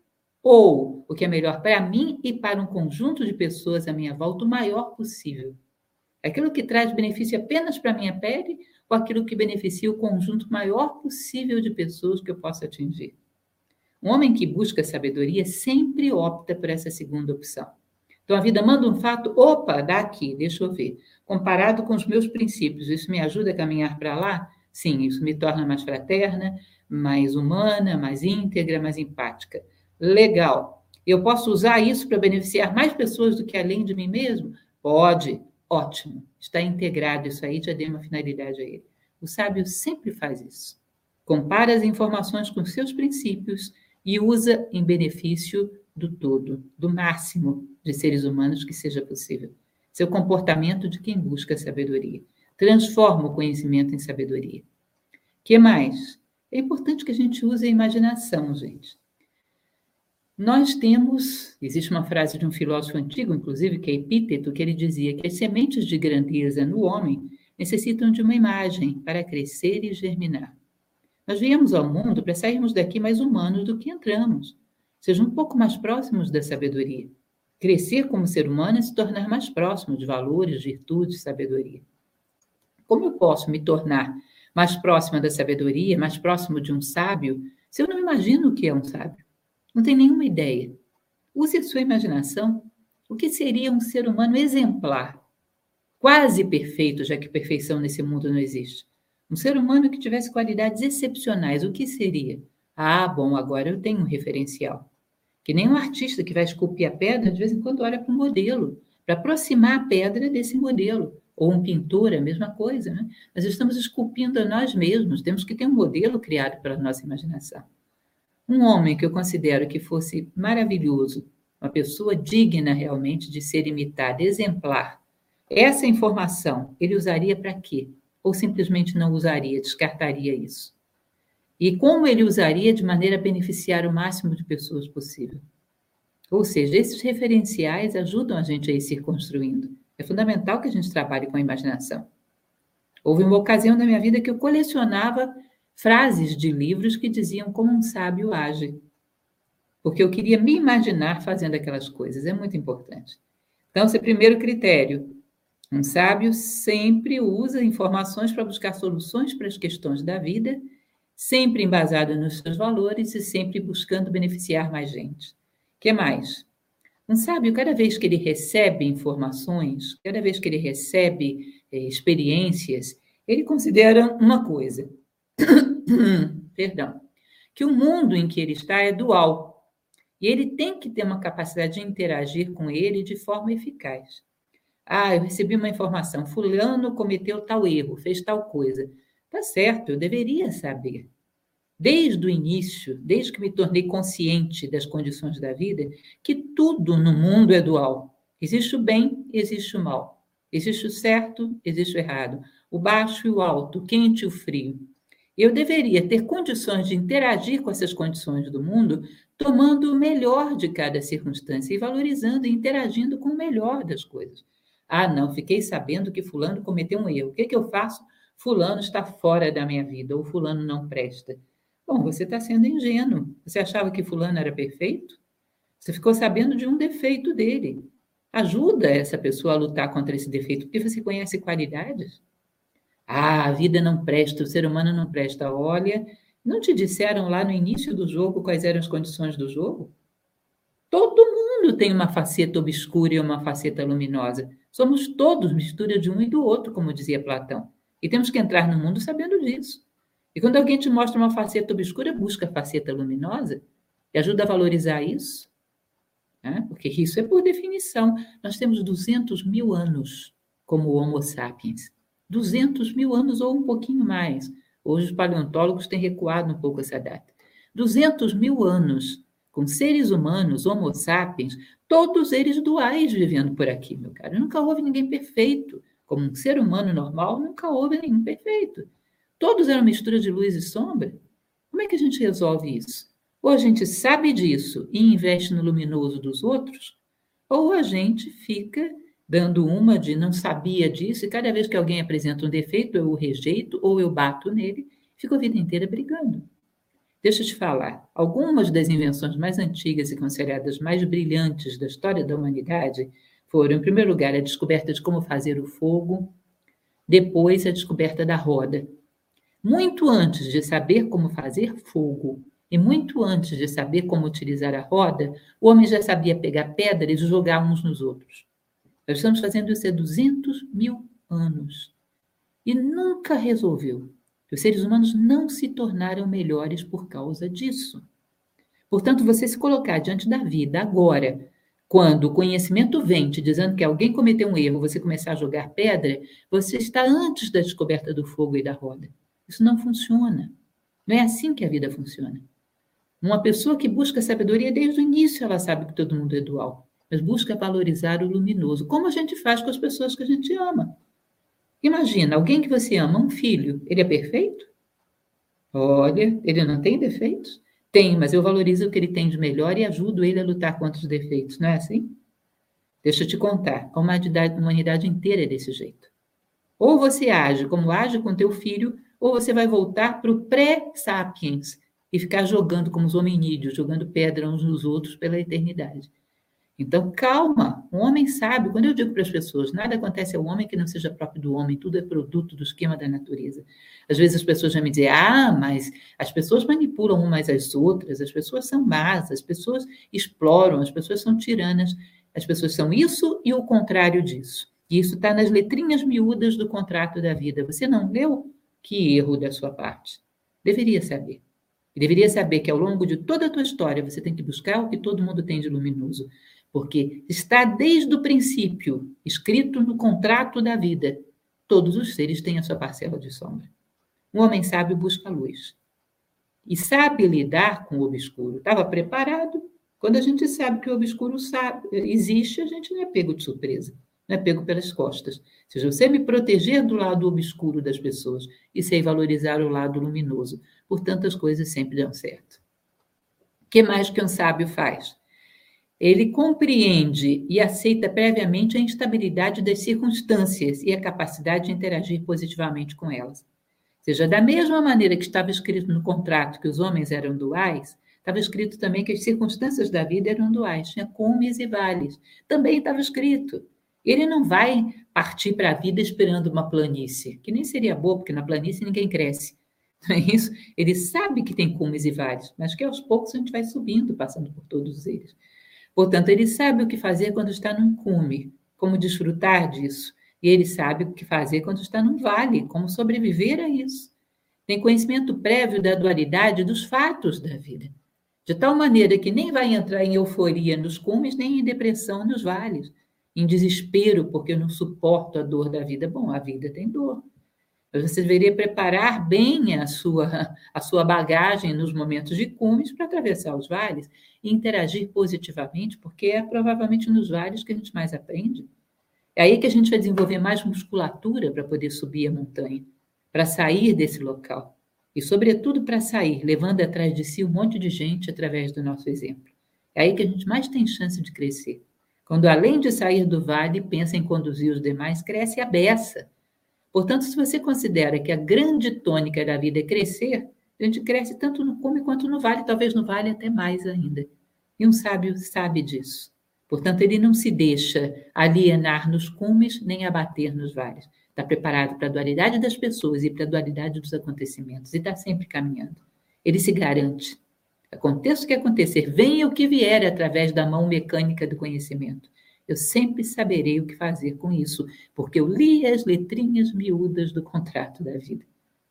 ou o que é melhor para mim e para um conjunto de pessoas à minha volta o maior possível? Aquilo que traz benefício apenas para a minha pele ou aquilo que beneficia o conjunto maior possível de pessoas que eu possa atingir? Um homem que busca sabedoria sempre opta por essa segunda opção. Então, a vida manda um fato, opa, dá aqui, deixa eu ver. Comparado com os meus princípios, isso me ajuda a caminhar para lá? Sim, isso me torna mais fraterna, mais humana, mais íntegra, mais empática. Legal. Eu posso usar isso para beneficiar mais pessoas do que além de mim mesmo? Pode. Ótimo. Está integrado isso aí, já dei uma finalidade a ele. O sábio sempre faz isso. Compara as informações com seus princípios e usa em benefício do todo, do máximo de seres humanos que seja possível. Seu comportamento de quem busca sabedoria. Transforma o conhecimento em sabedoria. O que mais? É importante que a gente use a imaginação, gente. Nós temos, existe uma frase de um filósofo antigo, inclusive, que é Epíteto, que ele dizia que as sementes de grandeza no homem necessitam de uma imagem para crescer e germinar. Nós viemos ao mundo para sairmos daqui mais humanos do que entramos. Seja um pouco mais próximos da sabedoria. Crescer como ser humano é se tornar mais próximo de valores, virtudes, sabedoria. Como eu posso me tornar mais próxima da sabedoria, mais próximo de um sábio, se eu não imagino o que é um sábio? Não tem nenhuma ideia. Use a sua imaginação. O que seria um ser humano exemplar? Quase perfeito, já que perfeição nesse mundo não existe. Um ser humano que tivesse qualidades excepcionais, o que seria? Ah, bom, agora eu tenho um referencial. Que nem um artista que vai esculpir a pedra, de vez em quando olha para o modelo, para aproximar a pedra desse modelo. Ou um pintor, a mesma coisa, né? Nós estamos esculpindo a nós mesmos, temos que ter um modelo criado pela nossa imaginação. Um homem que eu considero que fosse maravilhoso, uma pessoa digna realmente de ser imitada, exemplar. Essa informação, ele usaria para quê? Ou simplesmente não usaria, descartaria isso? E como ele usaria de maneira a beneficiar o máximo de pessoas possível? Ou seja, esses referenciais ajudam a gente a ir se construindo. É fundamental que a gente trabalhe com a imaginação. Houve uma ocasião na minha vida que eu colecionava frases de livros que diziam como um sábio age. Porque eu queria me imaginar fazendo aquelas coisas. É muito importante. Então, esse é o primeiro critério. Um sábio sempre usa informações para buscar soluções para as questões da vida, sempre embasado nos seus valores e sempre buscando beneficiar mais gente. O que mais? Um sábio, cada vez que ele recebe informações, cada vez que ele recebe experiências, ele considera uma coisa, perdão, que o mundo em que ele está é dual, e ele tem que ter uma capacidade de interagir com ele de forma eficaz. Ah, eu recebi uma informação, fulano cometeu tal erro, fez tal coisa. Tá certo, eu deveria saber. Desde o início, desde que me tornei consciente das condições da vida, que tudo no mundo é dual. Existe o bem, existe o mal. Existe o certo, existe o errado. O baixo e o alto, o quente e o frio. Eu deveria ter condições de interagir com essas condições do mundo, tomando o melhor de cada circunstância e valorizando e interagindo com o melhor das coisas. Ah, não, fiquei sabendo que fulano cometeu um erro. O que eu faço? Fulano está fora da minha vida, ou fulano não presta. Bom, você está sendo ingênuo. Você achava que fulano era perfeito? Você ficou sabendo de um defeito dele. Ajuda essa pessoa a lutar contra esse defeito, porque você conhece qualidades. Ah, a vida não presta, o ser humano não presta. Olha, não te disseram lá no início do jogo quais eram as condições do jogo? Todo mundo tem uma faceta obscura e uma faceta luminosa. Somos todos mistura de um e do outro, como dizia Platão. E temos que entrar no mundo sabendo disso. E quando alguém te mostra uma faceta obscura, busca a faceta luminosa e ajuda a valorizar isso. Né? Porque isso é por definição. Nós temos 200 mil anos como Homo sapiens. 200 mil anos ou um pouquinho mais. Hoje os paleontólogos têm recuado um pouco essa data. 200 mil anos com seres humanos, Homo sapiens, todos eles duais vivendo por aqui, meu caro. Nunca houve ninguém perfeito. Como um ser humano normal, nunca houve nenhum perfeito. Todos eram mistura de luz e sombra. Como é que a gente resolve isso? Ou a gente sabe disso e investe no luminoso dos outros, ou a gente fica dando uma de não sabia disso, e cada vez que alguém apresenta um defeito, eu o rejeito ou eu bato nele, fico a vida inteira brigando. Deixa eu te falar, algumas das invenções mais antigas e consideradas mais brilhantes da história da humanidade foram, em primeiro lugar, a descoberta de como fazer o fogo, depois a descoberta da roda. Muito antes de saber como fazer fogo e muito antes de saber como utilizar a roda, o homem já sabia pegar pedras e jogar uns nos outros. Nós estamos fazendo isso há 200 mil anos. E nunca resolveu. Os seres humanos não se tornaram melhores por causa disso. Portanto, você se colocar diante da vida agora, quando o conhecimento vem te dizendo que alguém cometeu um erro, você começar a jogar pedra, você está antes da descoberta do fogo e da roda. Isso não funciona. Não é assim que a vida funciona. Uma pessoa que busca sabedoria, desde o início ela sabe que todo mundo é dual, mas busca valorizar o luminoso, como a gente faz com as pessoas que a gente ama. Imagina, alguém que você ama, um filho, ele é perfeito? Olha, ele não tem defeitos? Tem, mas eu valorizo o que ele tem de melhor e ajudo ele a lutar contra os defeitos, não é assim? Deixa eu te contar, a humanidade inteira é desse jeito. Ou você age como age com teu filho, ou você vai voltar para o pré-sapiens e ficar jogando como os hominídeos, jogando pedra uns nos outros pela eternidade. Então, calma, um homem sábio. Quando eu digo para as pessoas, nada acontece ao homem que não seja próprio do homem, tudo é produto do esquema da natureza. Às vezes as pessoas vão me dizer, mas as pessoas manipulam umas às outras, as pessoas são más, as pessoas exploram, as pessoas são tiranas, as pessoas são isso e o contrário disso. E isso está nas letrinhas miúdas do contrato da vida. Você não leu? Que erro da sua parte. Deveria saber. E deveria saber que ao longo de toda a tua história você tem que buscar o que todo mundo tem de luminoso. Porque está desde o princípio, escrito no contrato da vida, todos os seres têm a sua parcela de sombra. Um homem sábio busca a luz. E sabe lidar com o obscuro. Estava preparado. Quando a gente sabe que o obscuro existe, a gente não é pego de surpresa. Não é pego pelas costas. Se você me proteger do lado obscuro das pessoas e sei valorizar o lado luminoso, portanto, as coisas sempre dão certo. O que mais que um sábio faz? Ele compreende e aceita previamente a instabilidade das circunstâncias e a capacidade de interagir positivamente com elas. Ou seja, da mesma maneira que estava escrito no contrato que os homens eram duais, estava escrito também que as circunstâncias da vida eram duais, tinha cumes e vales. Também estava escrito. Ele não vai partir para a vida esperando uma planície, que nem seria boa, porque na planície ninguém cresce. Não é isso? Ele sabe que tem cumes e vales, mas que aos poucos a gente vai subindo, passando por todos eles. Portanto, ele sabe o que fazer quando está num cume, como desfrutar disso. E ele sabe o que fazer quando está num vale, como sobreviver a isso. Tem conhecimento prévio da dualidade dos fatos da vida. De tal maneira que nem vai entrar em euforia nos cumes, nem em depressão nos vales. Em desespero, porque eu não suporto a dor da vida. Bom, a vida tem dor. Mas você deveria preparar bem a sua bagagem nos momentos de cumes para atravessar os vales e interagir positivamente, porque é provavelmente nos vales que a gente mais aprende. É aí que a gente vai desenvolver mais musculatura para poder subir a montanha, para sair desse local. E, sobretudo, para sair, levando atrás de si um monte de gente através do nosso exemplo. É aí que a gente mais tem chance de crescer. Quando, além de sair do vale, pensa em conduzir os demais, cresce a beça. Portanto, se você considera que a grande tônica da vida é crescer, a gente cresce tanto no cume quanto no vale, talvez no vale até mais ainda. E um sábio sabe disso. Portanto, ele não se deixa alienar nos cumes nem abater nos vales. Está preparado para a dualidade das pessoas e para a dualidade dos acontecimentos e está sempre caminhando. Ele se garante. Aconteça o que acontecer, venha o que vier através da mão mecânica do conhecimento. Eu sempre saberei o que fazer com isso, porque eu li as letrinhas miúdas do contrato da vida.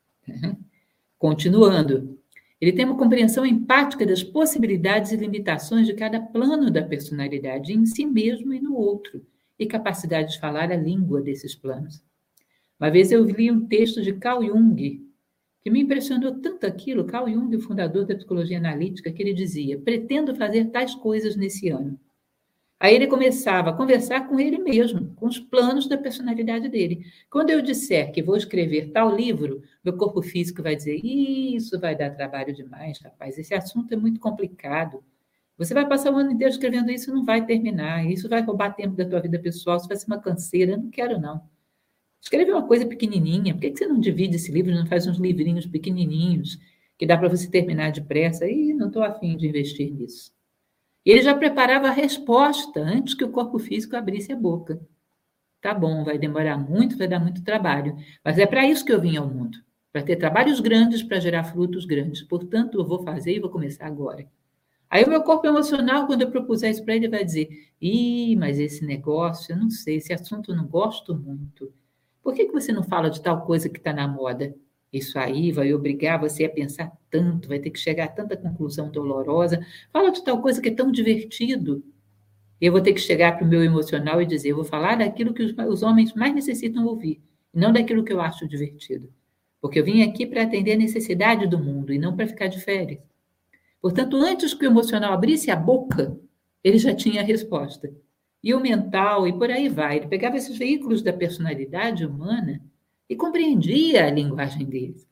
Continuando, ele tem uma compreensão empática das possibilidades e limitações de cada plano da personalidade, em si mesmo e no outro, e capacidade de falar a língua desses planos. Uma vez eu li um texto de Carl Jung, que me impressionou tanto aquilo, Carl Jung, o fundador da psicologia analítica, que ele dizia, pretendo fazer tais coisas nesse ano. Aí ele começava a conversar com ele mesmo, com os planos da personalidade dele. Quando eu disser que vou escrever tal livro, meu corpo físico vai dizer, isso vai dar trabalho demais, rapaz, esse assunto é muito complicado. Você vai passar o ano inteiro escrevendo isso e não vai terminar, isso vai roubar tempo da tua vida pessoal, isso vai ser uma canseira, eu não quero não. Escreve uma coisa pequenininha, por que você não divide esse livro, não faz uns livrinhos pequenininhos, que dá para você terminar depressa? Ih, não estou afim de investir nisso. E ele já preparava a resposta antes que o corpo físico abrisse a boca. Tá bom, vai demorar muito, vai dar muito trabalho, mas é para isso que eu vim ao mundo, para ter trabalhos grandes, para gerar frutos grandes. Portanto, eu vou fazer e vou começar agora. Aí o meu corpo emocional, quando eu propuser isso para ele, vai dizer, mas esse negócio, eu não sei, esse assunto eu não gosto muito. Por que você não fala de tal coisa que está na moda? Isso aí vai obrigar você a pensar tanto, vai ter que chegar a tanta conclusão dolorosa. Fala de tal coisa que é tão divertido. Eu vou ter que chegar para o meu emocional e dizer, eu vou falar daquilo que os homens mais necessitam ouvir, e não daquilo que eu acho divertido. Porque eu vim aqui para atender a necessidade do mundo e não para ficar de férias. Portanto, antes que o emocional abrisse a boca, ele já tinha a resposta. E o mental, e por aí vai. Ele pegava esses veículos da personalidade humana e compreendia a linguagem deles.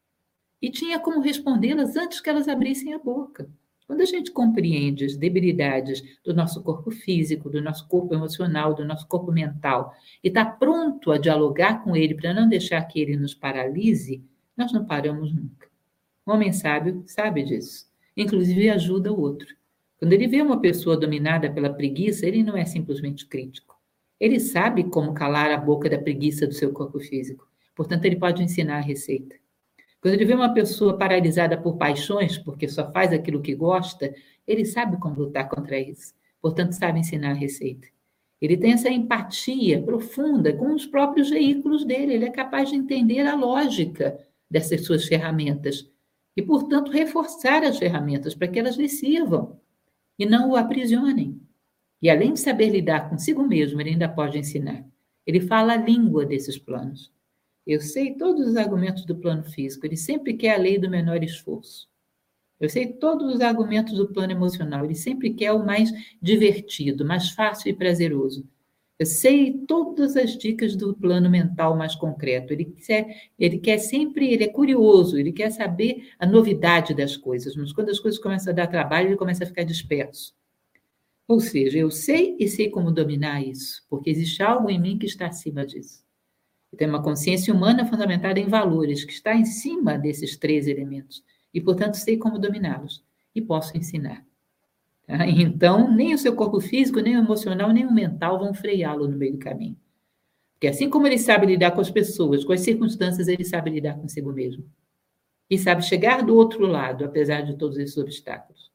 E tinha como respondê-las antes que elas abrissem a boca. Quando a gente compreende as debilidades do nosso corpo físico, do nosso corpo emocional, do nosso corpo mental, e está pronto a dialogar com ele para não deixar que ele nos paralise, nós não paramos nunca. O homem sábio sabe disso. Inclusive ajuda o outro. Quando ele vê uma pessoa dominada pela preguiça, ele não é simplesmente crítico. Ele sabe como calar a boca da preguiça do seu corpo físico. Portanto, ele pode ensinar a receita. Quando ele vê uma pessoa paralisada por paixões, porque só faz aquilo que gosta, ele sabe como lutar contra isso. Portanto, sabe ensinar a receita. Ele tem essa empatia profunda com os próprios veículos dele. Ele é capaz de entender a lógica dessas suas ferramentas e, portanto, reforçar as ferramentas para que elas lhe sirvam e não o aprisionem. E, além de saber lidar consigo mesmo, ele ainda pode ensinar. Ele fala a língua desses planos. Eu sei todos os argumentos do plano físico. Ele sempre quer a lei do menor esforço. Eu sei todos os argumentos do plano emocional. Ele sempre quer o mais divertido, mais fácil e prazeroso. Eu sei todas as dicas do plano mental mais concreto. Ele quer sempre, ele é curioso, ele quer saber a novidade das coisas. Mas quando as coisas começam a dar trabalho, ele começa a ficar disperso. Ou seja, eu sei e sei como dominar isso, porque existe algo em mim que está acima disso. Eu tenho uma consciência humana fundamentada em valores, que está em cima desses 3 elementos. E, portanto, sei como dominá-los. E posso ensinar. Tá? Então, nem o seu corpo físico, nem o emocional, nem o mental vão freá-lo no meio do caminho. Porque assim como ele sabe lidar com as pessoas, com as circunstâncias, ele sabe lidar consigo mesmo. E sabe chegar do outro lado, apesar de todos esses obstáculos.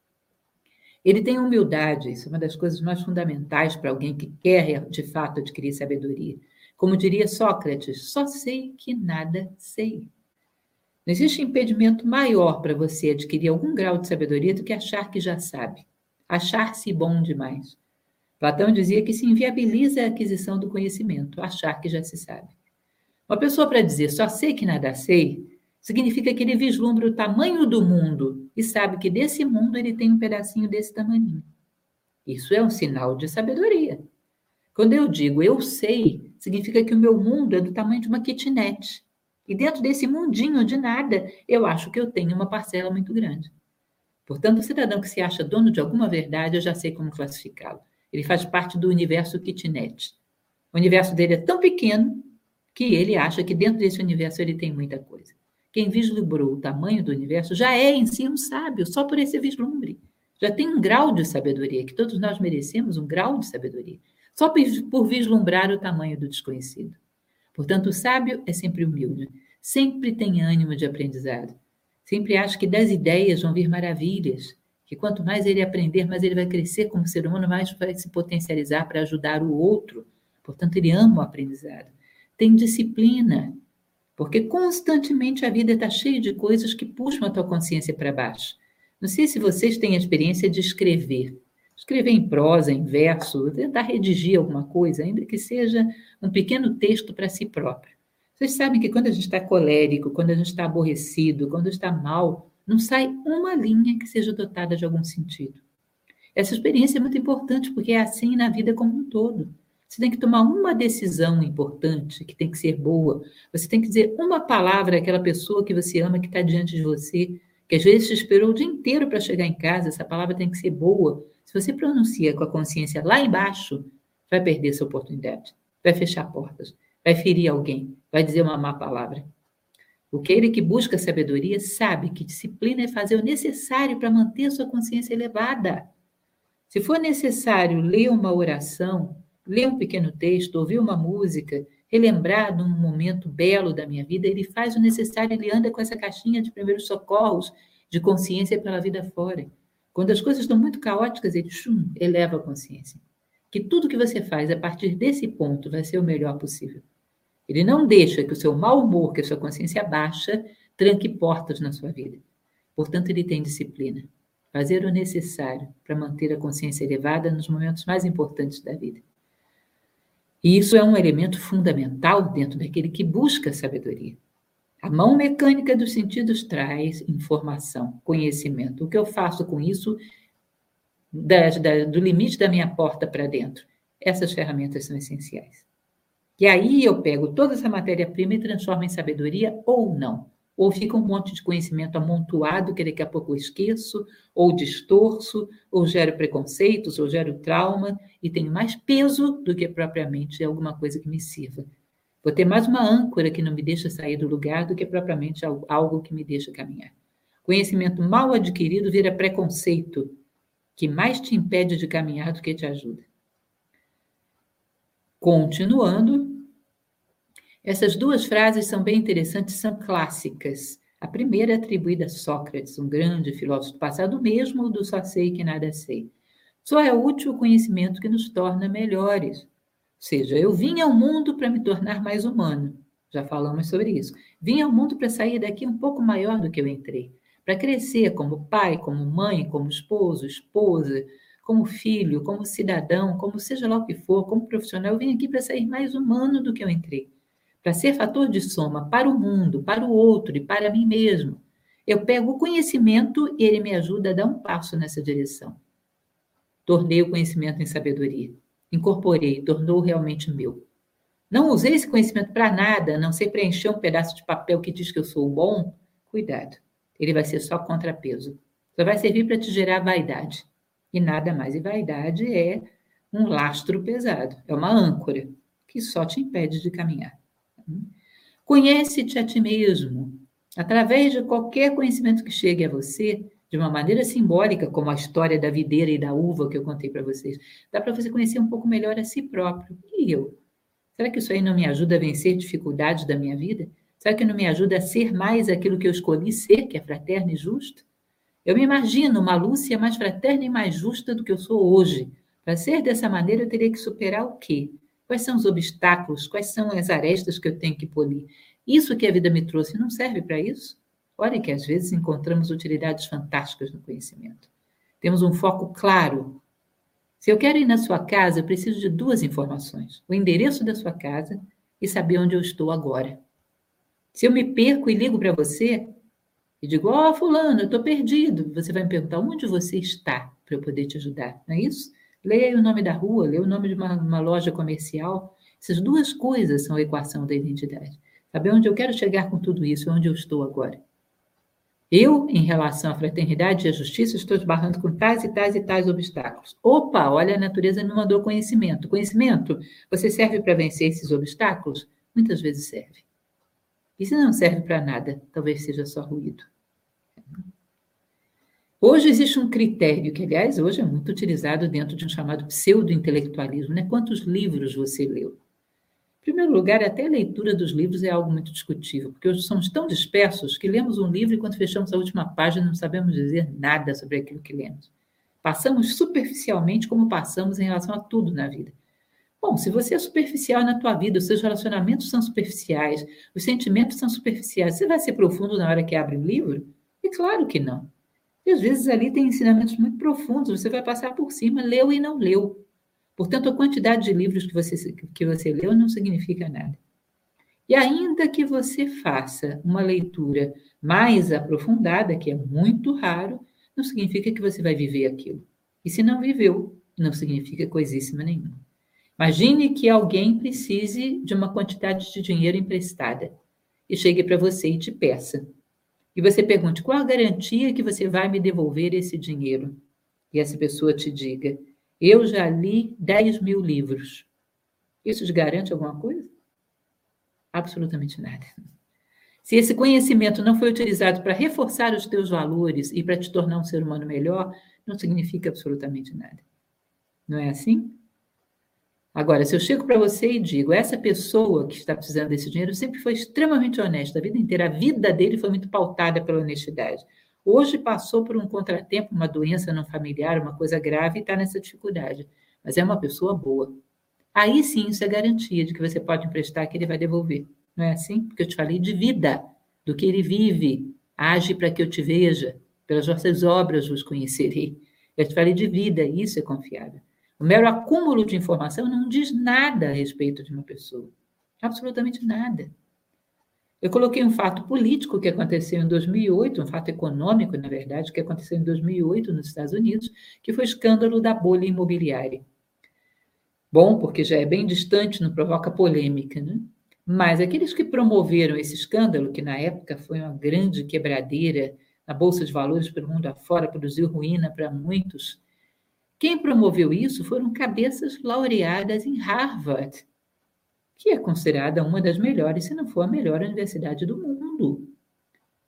Ele tem humildade, isso é uma das coisas mais fundamentais para alguém que quer, de fato, adquirir sabedoria. Como diria Sócrates, só sei que nada sei. Não existe impedimento maior para você adquirir algum grau de sabedoria do que achar que já sabe. Achar-se bom demais. Platão dizia que se inviabiliza a aquisição do conhecimento, achar que já se sabe. Uma pessoa para dizer só sei que nada sei, significa que ele vislumbra o tamanho do mundo e sabe que desse mundo ele tem um pedacinho desse tamaninho. Isso é um sinal de sabedoria. Quando eu digo eu sei, significa que o meu mundo é do tamanho de uma kitnet. E dentro desse mundinho de nada, eu acho que eu tenho uma parcela muito grande. Portanto, o cidadão que se acha dono de alguma verdade, eu já sei como classificá-lo. Ele faz parte do universo kitnet. O universo dele é tão pequeno que ele acha que dentro desse universo ele tem muita coisa. Quem vislumbrou o tamanho do universo já é em si um sábio, só por esse vislumbre. Já tem um grau de sabedoria, que todos nós merecemos um grau de sabedoria. Só por vislumbrar o tamanho do desconhecido. Portanto, o sábio é sempre humilde, sempre tem ânimo de aprendizado, sempre acha que das ideias vão vir maravilhas, que quanto mais ele aprender, mais ele vai crescer como ser humano, mais vai se potencializar para ajudar o outro. Portanto, ele ama o aprendizado. Tem disciplina, porque constantemente a vida está cheia de coisas que puxam a tua consciência para baixo. Não sei se vocês têm a experiência de escrever em prosa, em verso, tentar redigir alguma coisa, ainda que seja um pequeno texto para si próprio. Vocês sabem que quando a gente está colérico, quando a gente está aborrecido, quando está mal, não sai uma linha que seja dotada de algum sentido. Essa experiência é muito importante, porque é assim na vida como um todo. Você tem que tomar uma decisão importante, que tem que ser boa. Você tem que dizer uma palavra àquela pessoa que você ama, que está diante de você, que às vezes te esperou o dia inteiro para chegar em casa. Essa palavra tem que ser boa. Se você pronuncia com a consciência lá embaixo, vai perder essa oportunidade, vai fechar portas, vai ferir alguém, vai dizer uma má palavra. Aquele que busca sabedoria sabe que disciplina é fazer o necessário para manter a sua consciência elevada. Se for necessário ler uma oração, ler um pequeno texto, ouvir uma música, relembrar de um momento belo da minha vida, ele faz o necessário, ele anda com essa caixinha de primeiros socorros, de consciência pela vida fora. Quando as coisas estão muito caóticas, ele eleva a consciência. Que tudo que você faz a partir desse ponto vai ser o melhor possível. Ele não deixa que o seu mau humor, que a sua consciência baixa, tranque portas na sua vida. Portanto, ele tem disciplina. Fazer o necessário para manter a consciência elevada nos momentos mais importantes da vida. E isso é um elemento fundamental dentro daquele que busca sabedoria. A mão mecânica dos sentidos traz informação, conhecimento. O que eu faço com isso, do limite da minha porta para dentro? Essas ferramentas são essenciais. E aí eu pego toda essa matéria-prima e transformo em sabedoria ou não. Ou fica um monte de conhecimento amontoado que daqui a pouco eu esqueço, ou distorço, ou gero preconceitos, ou gero trauma, e tenho mais peso do que propriamente alguma coisa que me sirva. Vou ter mais uma âncora que não me deixa sair do lugar do que propriamente algo que me deixa caminhar. Conhecimento mal adquirido vira preconceito. que mais te impede de caminhar do que te ajuda. Continuando, essas duas frases são bem interessantes, são clássicas. A primeira é atribuída a Sócrates, um grande filósofo do passado, mesmo do só sei que nada sei. Só é útil o conhecimento que nos torna melhores. Ou seja, eu vim ao mundo para me tornar mais humano. Já falamos sobre isso. Vim ao mundo para sair daqui um pouco maior do que eu entrei. Para crescer como pai, como mãe, como esposo, esposa, como filho, como cidadão, como seja lá o que for, como profissional. Eu vim aqui para sair mais humano do que eu entrei. Para ser fator de soma para o mundo, para o outro e para mim mesmo. Eu pego o conhecimento e ele me ajuda a dar um passo nessa direção. Tornei o conhecimento em sabedoria. Incorporei, tornou realmente meu. Não usei esse conhecimento para nada, a não ser preencher um pedaço de papel que diz que eu sou bom. Cuidado, ele vai ser só contrapeso. Só vai servir para te gerar vaidade. E nada mais. E vaidade é um lastro pesado, é uma âncora que só te impede de caminhar. Conhece-te a ti mesmo. Através de qualquer conhecimento que chegue a você, de uma maneira simbólica, como a história da videira e da uva que eu contei para vocês, dá para você conhecer um pouco melhor a si próprio. E eu? Será que isso aí não me ajuda a vencer dificuldades da minha vida? Será que não me ajuda a ser mais aquilo que eu escolhi ser, que é fraterno e justo? Eu me imagino uma Lúcia mais fraterna e mais justa do que eu sou hoje. Para ser dessa maneira, eu teria que superar o quê? Quais são os obstáculos? Quais são as arestas que eu tenho que polir? Isso que a vida me trouxe não serve para isso? Olha que às vezes encontramos utilidades fantásticas no conhecimento. Temos um foco claro. Se eu quero ir na sua casa, eu preciso de duas informações. O endereço da sua casa e saber onde eu estou agora. Se eu me perco e ligo para você e digo, fulano, eu estou perdido, você vai me perguntar onde você está para eu poder te ajudar, não é isso? Leia o nome da rua, leia o nome de uma loja comercial. Essas duas coisas são a equação da identidade. Saber onde eu quero chegar com tudo isso, onde eu estou agora. Eu, em relação à fraternidade e à justiça, estou esbarrando com tais e tais e tais obstáculos. Opa, olha, a natureza me mandou conhecimento. Conhecimento, você serve para vencer esses obstáculos? Muitas vezes serve. E se não serve para nada, talvez seja só ruído. Hoje existe um critério que, aliás, hoje é muito utilizado dentro de um chamado pseudo-intelectualismo, né? Quantos livros você leu? Em primeiro lugar, até a leitura dos livros é algo muito discutível, porque hoje somos tão dispersos que lemos um livro e quando fechamos a última página não sabemos dizer nada sobre aquilo que lemos. Passamos superficialmente como passamos em relação a tudo na vida. Bom, se você é superficial na tua vida, os seus relacionamentos são superficiais, os sentimentos são superficiais, você vai ser profundo na hora que abre o livro? É claro que não. E às vezes ali tem ensinamentos muito profundos, você vai passar por cima, leu e não leu. Portanto, a quantidade de livros que você leu não significa nada. E ainda que você faça uma leitura mais aprofundada, que é muito raro, não significa que você vai viver aquilo. E se não viveu, não significa coisíssima nenhuma. Imagine que alguém precise de uma quantidade de dinheiro emprestada e chegue para você e te peça. E você pergunte, qual a garantia que você vai me devolver esse dinheiro? E essa pessoa te diga, eu já li 10.000 livros. Isso te garante alguma coisa? Absolutamente nada. Se esse conhecimento não foi utilizado para reforçar os teus valores e para te tornar um ser humano melhor, não significa absolutamente nada. Não é assim? Agora, se eu chego para você e digo, essa pessoa que está precisando desse dinheiro sempre foi extremamente honesta a vida inteira, a vida dele foi muito pautada pela honestidade. Hoje passou por um contratempo, uma doença não familiar, uma coisa grave e está nessa dificuldade. Mas é uma pessoa boa. Aí sim, isso é garantia de que você pode emprestar que ele vai devolver. Não é assim? Porque eu te falei de vida, do que ele vive. Age para que eu te veja, pelas vossas obras vos conhecerei. Eu te falei de vida, isso é confiável. O mero acúmulo de informação não diz nada a respeito de uma pessoa. Absolutamente nada. Eu coloquei um fato político que aconteceu em 2008, um fato econômico, na verdade, que aconteceu em 2008 nos Estados Unidos, que foi o escândalo da bolha imobiliária. Bom, porque já é bem distante, não provoca polêmica, né? Mas aqueles que promoveram esse escândalo, que na época foi uma grande quebradeira na Bolsa de Valores pelo mundo afora, produziu ruína para muitos, quem promoveu isso foram cabeças laureadas em Harvard, que é considerada uma das melhores, se não for a melhor universidade do mundo.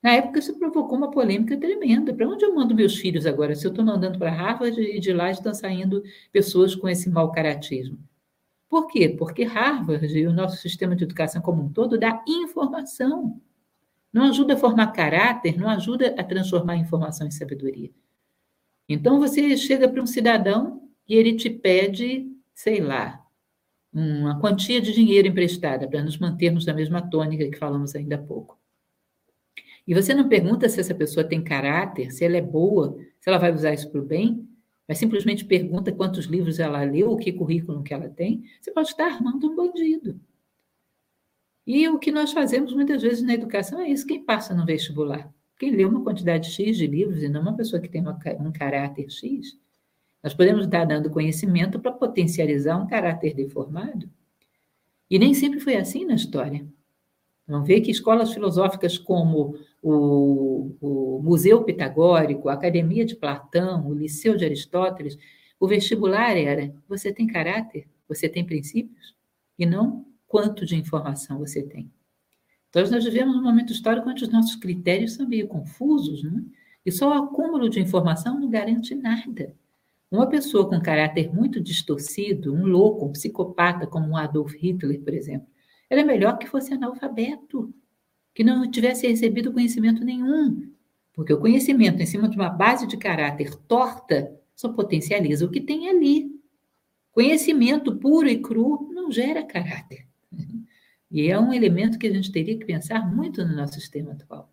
Na época, isso provocou uma polêmica tremenda. Para onde eu mando meus filhos agora? Se eu estou mandando para Harvard e de lá estão saindo pessoas com esse mau caratismo. Por quê? Porque Harvard e o nosso sistema de educação como um todo dá informação. Não ajuda a formar caráter, não ajuda a transformar a informação em sabedoria. Então, você chega para um cidadão e ele te pede, sei lá, uma quantia de dinheiro emprestada para nos mantermos na mesma tônica que falamos ainda há pouco. E você não pergunta se essa pessoa tem caráter, se ela é boa, se ela vai usar isso para o bem, mas simplesmente pergunta quantos livros ela leu, o que currículo que ela tem. Você pode estar armando um bandido. E o que nós fazemos muitas vezes na educação é isso: quem passa no vestibular? Quem lê uma quantidade X de livros e não uma pessoa que tem um caráter X. Nós podemos estar dando conhecimento para potencializar um caráter deformado. E nem sempre foi assim na história. Vamos ver que escolas filosóficas como o Museu Pitagórico, a Academia de Platão, o Liceu de Aristóteles, o vestibular era: você tem caráter? Você tem princípios? E não quanto de informação você tem. Então, nós vivemos um momento histórico onde os nossos critérios são meio confusos, né? E só o acúmulo de informação não garante nada. Uma pessoa com caráter muito distorcido, um louco, um psicopata, como um Adolf Hitler, por exemplo, era melhor que fosse analfabeto, que não tivesse recebido conhecimento nenhum, porque o conhecimento em cima de uma base de caráter torta só potencializa o que tem ali. Conhecimento puro e cru não gera caráter. E é um elemento que a gente teria que pensar muito no nosso sistema atual.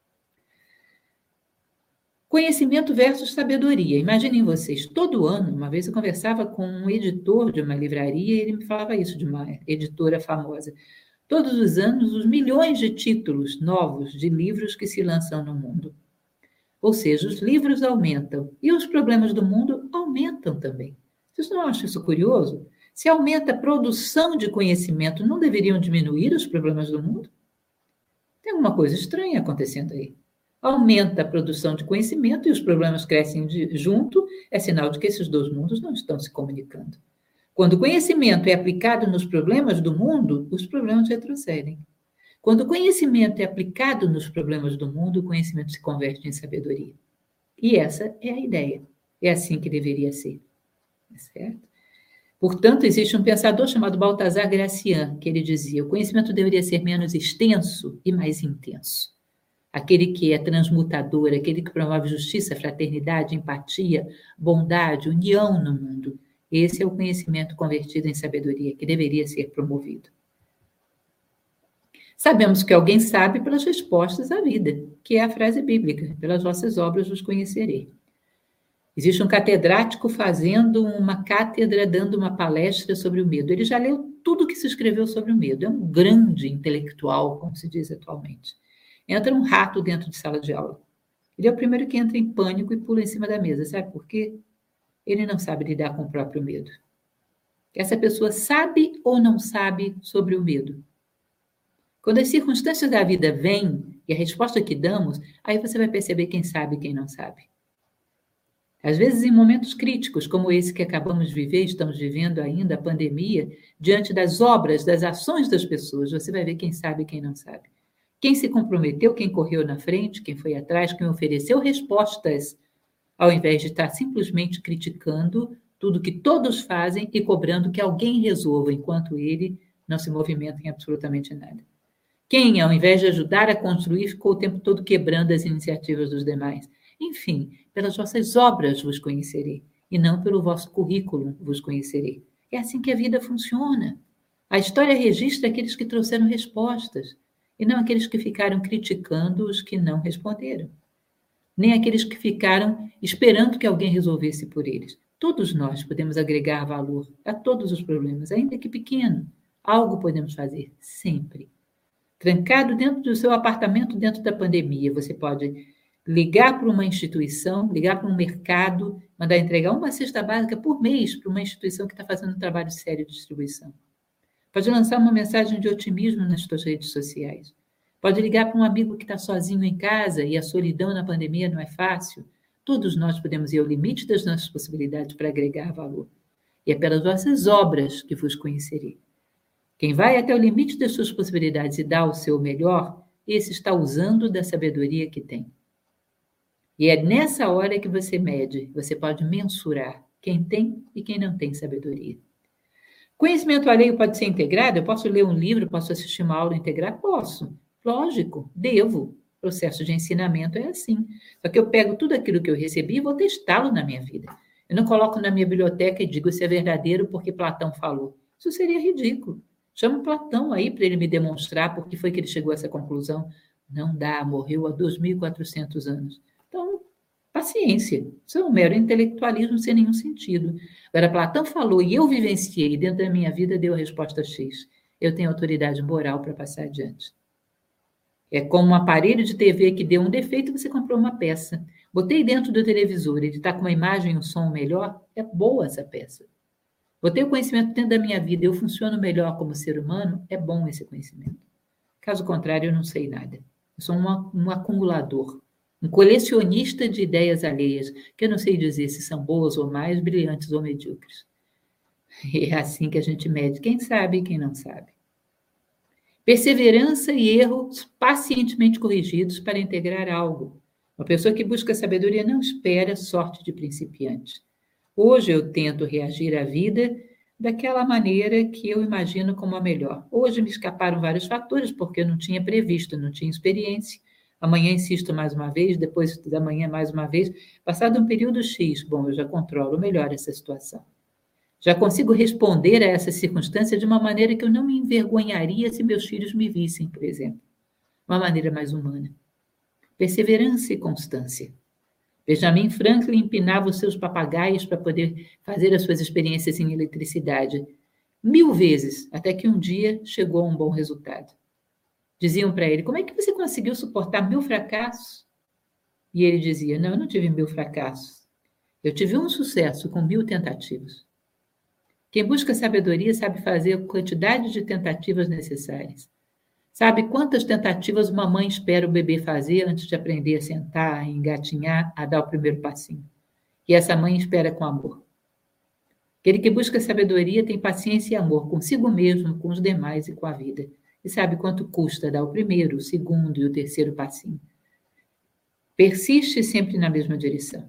Conhecimento versus sabedoria. Imaginem vocês, todo ano, uma vez eu conversava com um editor de uma livraria e ele me falava isso, de uma editora famosa. Todos os anos, os milhões de títulos novos de livros que se lançam no mundo. Ou seja, os livros aumentam e os problemas do mundo aumentam também. Vocês não acham isso curioso? Se aumenta a produção de conhecimento, não deveriam diminuir os problemas do mundo? Tem alguma coisa estranha acontecendo aí. Aumenta a produção de conhecimento e os problemas crescem junto, é sinal de que esses dois mundos não estão se comunicando. Quando o conhecimento é aplicado nos problemas do mundo, os problemas retrocedem. Quando o conhecimento é aplicado nos problemas do mundo, o conhecimento se converte em sabedoria. E essa é a ideia. É assim que deveria ser. Certo? Portanto, existe um pensador chamado Baltasar Gracian, que ele dizia: o conhecimento deveria ser menos extenso e mais intenso. Aquele que é transmutador, aquele que promove justiça, fraternidade, empatia, bondade, união no mundo. Esse é o conhecimento convertido em sabedoria, que deveria ser promovido. Sabemos que alguém sabe pelas respostas à vida, que é a frase bíblica: pelas vossas obras vos conhecerei. Existe um catedrático fazendo uma cátedra, dando uma palestra sobre o medo. Ele já leu tudo que se escreveu sobre o medo. É um grande intelectual, como se diz atualmente. Entra um rato dentro de sala de aula. Ele é o primeiro que entra em pânico e pula em cima da mesa. Sabe por quê? Ele não sabe lidar com o próprio medo. Essa pessoa sabe ou não sabe sobre o medo? Quando as circunstâncias da vida vêm e a resposta que damos, aí você vai perceber quem sabe e quem não sabe. Às vezes, em momentos críticos, como esse que acabamos de viver, estamos vivendo ainda, a pandemia, diante das obras, das ações das pessoas, você vai ver quem sabe e quem não sabe. Quem se comprometeu, quem correu na frente, quem foi atrás, quem ofereceu respostas, ao invés de estar simplesmente criticando tudo que todos fazem e cobrando que alguém resolva, enquanto ele não se movimenta em absolutamente nada. Quem, ao invés de ajudar a construir, ficou o tempo todo quebrando as iniciativas dos demais. Enfim, pelas vossas obras vos conhecerei, e não pelo vosso currículo vos conhecerei. É assim que a vida funciona. A história registra aqueles que trouxeram respostas, e não aqueles que ficaram criticando os que não responderam. Nem aqueles que ficaram esperando que alguém resolvesse por eles. Todos nós podemos agregar valor a todos os problemas, ainda que pequeno. Algo podemos fazer, sempre. Trancado dentro do seu apartamento, dentro da pandemia, você pode ligar para uma instituição, ligar para um mercado, mandar entregar uma cesta básica por mês para uma instituição que está fazendo um trabalho sério de distribuição. Pode lançar uma mensagem de otimismo nas suas redes sociais. Pode ligar para um amigo que está sozinho em casa e a solidão na pandemia não é fácil. Todos nós podemos ir ao limite das nossas possibilidades para agregar valor. E é pelas vossas obras que vos conhecerei. Quem vai até o limite das suas possibilidades e dá o seu melhor, esse está usando da sabedoria que tem. E é nessa hora que você mede, você pode mensurar quem tem e quem não tem sabedoria. Conhecimento alheio pode ser integrado? Eu posso ler um livro, posso assistir uma aula integrada? Posso. Lógico, devo. O processo de ensinamento é assim. Só que eu pego tudo aquilo que eu recebi e vou testá-lo na minha vida. Eu não coloco na minha biblioteca e digo isso é verdadeiro porque Platão falou. Isso seria ridículo. Chamo Platão aí para ele me demonstrar por que foi que ele chegou a essa conclusão. Não dá, morreu há 2.400 anos. Então, paciência. Isso é um mero intelectualismo sem nenhum sentido. Agora, Platão falou e eu vivenciei, dentro da minha vida deu a resposta X. Eu tenho autoridade moral para passar adiante. É como um aparelho de TV que deu um defeito e você comprou uma peça. Botei dentro do televisor, ele está com uma imagem e um som melhor, é boa essa peça. Botei o conhecimento dentro da minha vida, eu funciono melhor como ser humano, é bom esse conhecimento. Caso contrário, eu não sei nada. Eu sou um acumulador, um colecionista de ideias alheias, que eu não sei dizer se são boas ou mais, brilhantes ou medíocres. E é assim que a gente mede quem sabe e quem não sabe. Perseverança e erros pacientemente corrigidos para integrar algo. Uma pessoa que busca sabedoria não espera sorte de principiante. Hoje eu tento reagir à vida daquela maneira que eu imagino como a melhor. Hoje me escaparam vários fatores porque eu não tinha previsto, não tinha experiência. Amanhã insisto mais uma vez, depois da manhã mais uma vez. Passado um período X, bom, eu já controlo melhor essa situação. Já consigo responder a essa circunstância de uma maneira que eu não me envergonharia se meus filhos me vissem, por exemplo. Uma maneira mais humana. Perseverança e constância. Benjamin Franklin empinava os seus papagaios para poder fazer as suas experiências em eletricidade 1000 vezes, até que um dia chegou a um bom resultado. Diziam para ele, como é que você conseguiu suportar 1000 fracassos? E ele dizia, não, eu não tive 1000 fracassos. Eu tive um sucesso com 1000 tentativas. Quem busca sabedoria sabe fazer a quantidade de tentativas necessárias. Sabe quantas tentativas uma mãe espera o bebê fazer antes de aprender a sentar, a engatinhar, a dar o primeiro passinho? E essa mãe espera com amor. Aquele que busca sabedoria tem paciência e amor consigo mesmo, com os demais e com a vida. E sabe quanto custa dar o primeiro, o segundo e o terceiro passinho. Persiste sempre na mesma direção.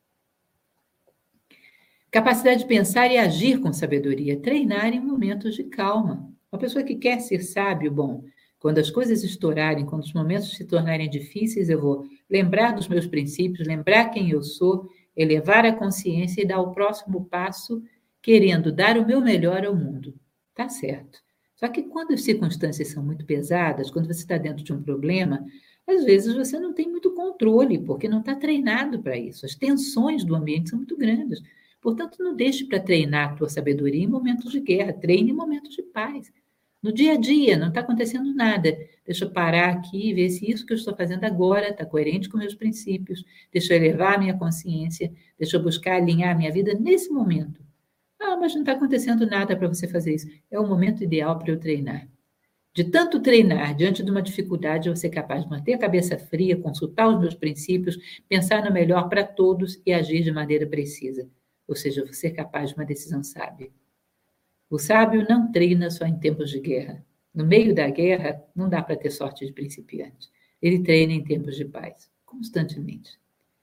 Capacidade de pensar e agir com sabedoria. Treinar em momentos de calma. Uma pessoa que quer ser sábio, bom, quando as coisas estourarem, quando os momentos se tornarem difíceis, eu vou lembrar dos meus princípios, lembrar quem eu sou, elevar a consciência e dar o próximo passo, querendo dar o meu melhor ao mundo. Tá certo. Só que quando as circunstâncias são muito pesadas, quando você está dentro de um problema, às vezes você não tem muito controle, porque não está treinado para isso. As tensões do ambiente são muito grandes. Portanto, não deixe para treinar a tua sabedoria em momentos de guerra, treine em momentos de paz. No dia a dia, não está acontecendo nada. Deixa eu parar aqui e ver se isso que eu estou fazendo agora está coerente com meus princípios. Deixa eu elevar a minha consciência. Deixa eu buscar alinhar a minha vida nesse momento. Ah, mas não está acontecendo nada para você fazer isso. É o momento ideal para eu treinar. De tanto treinar diante de uma dificuldade, eu vou ser capaz de manter a cabeça fria, consultar os meus princípios, pensar no melhor para todos e agir de maneira precisa. Ou seja, eu vou ser capaz de uma decisão sábia. O sábio não treina só em tempos de guerra. No meio da guerra, não dá para ter sorte de principiante. Ele treina em tempos de paz, constantemente.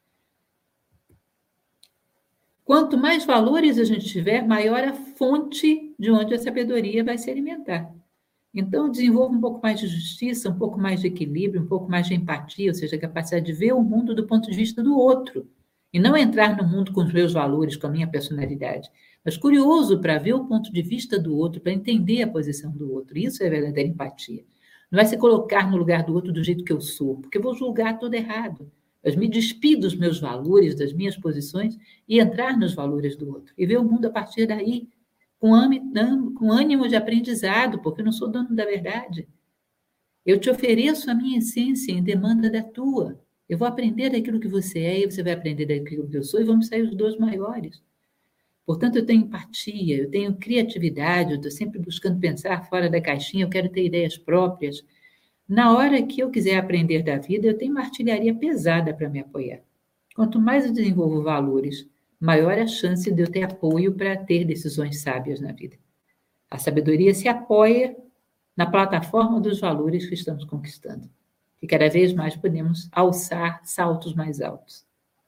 Quanto mais valores a gente tiver, maior a fonte de onde a sabedoria vai se alimentar. Então, desenvolva um pouco mais de justiça, um pouco mais de equilíbrio, um pouco mais de empatia, ou seja, a capacidade de ver o mundo do ponto de vista do outro. E não entrar no mundo com os meus valores, com a minha personalidade, mas curioso para ver o ponto de vista do outro, para entender a posição do outro. Isso é verdadeira empatia. Não é se colocar no lugar do outro do jeito que eu sou, porque eu vou julgar tudo errado. Mas me despir dos meus valores, das minhas posições e entrar nos valores do outro. E ver o mundo a partir daí, com ânimo de aprendizado, porque eu não sou dono da verdade. Eu te ofereço a minha essência em demanda da tua. Eu vou aprender daquilo que você é e você vai aprender daquilo que eu sou e vamos sair os dois maiores. Portanto, eu tenho empatia, eu tenho criatividade, eu estou sempre buscando pensar fora da caixinha, eu quero ter ideias próprias. Na hora que eu quiser aprender da vida, eu tenho uma artilharia pesada para me apoiar. Quanto mais eu desenvolvo valores, maior a chance de eu ter apoio para ter decisões sábias na vida. A sabedoria se apoia na plataforma dos valores que estamos conquistando. e cada vez mais podemos alçar saltos mais altos.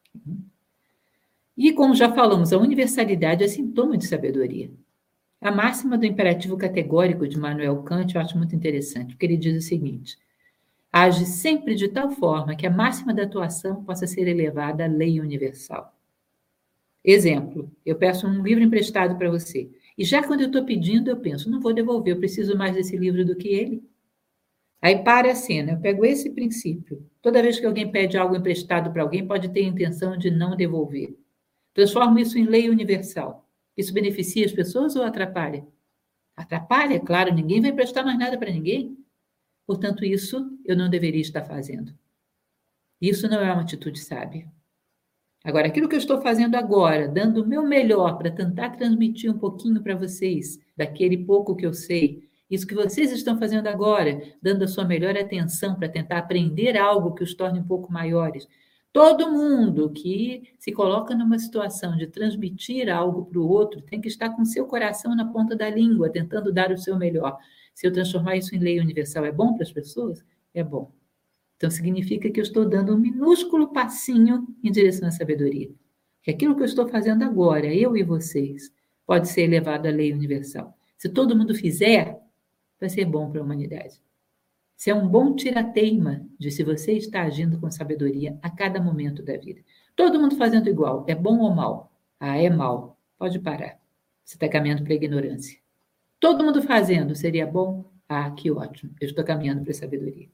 E, como já falamos, a universalidade é sintoma de sabedoria. A máxima do imperativo categórico de Immanuel Kant eu acho muito interessante, porque ele diz o seguinte: age sempre de tal forma que a máxima da atuação possa ser elevada à lei universal. Exemplo, eu peço um livro emprestado para você, e já quando eu estou pedindo, eu penso, não vou devolver, eu preciso mais desse livro do que ele. Aí para a cena, eu pego esse princípio. Toda vez que alguém pede algo emprestado para alguém, pode ter a intenção de não devolver. Transformo isso em lei universal. Isso beneficia as pessoas ou atrapalha? Atrapalha, claro, ninguém vai prestar mais nada para ninguém. Portanto, isso eu não deveria estar fazendo. Isso não é uma atitude sábia. Agora, aquilo que eu estou fazendo agora, dando o meu melhor para tentar transmitir um pouquinho para vocês, daquele pouco que eu sei, isso que vocês estão fazendo agora, dando a sua melhor atenção para tentar aprender algo que os torne um pouco maiores. Todo mundo que se coloca numa situação de transmitir algo para o outro tem que estar com seu coração na ponta da língua, tentando dar o seu melhor. Se eu transformar isso em lei universal, é bom para as pessoas? É bom. Então, significa que eu estou dando um minúsculo passinho em direção à sabedoria. Que aquilo que eu estou fazendo agora, eu e vocês, pode ser elevado à lei universal. Se todo mundo fizer, vai ser bom para a humanidade. Isso é um bom tira-teima de se você está agindo com sabedoria a cada momento da vida. Todo mundo fazendo igual, é bom ou mal? Ah, é mal. Pode parar. Você está caminhando para a ignorância. Todo mundo fazendo, seria bom? Ah, que ótimo. Eu estou caminhando para a sabedoria.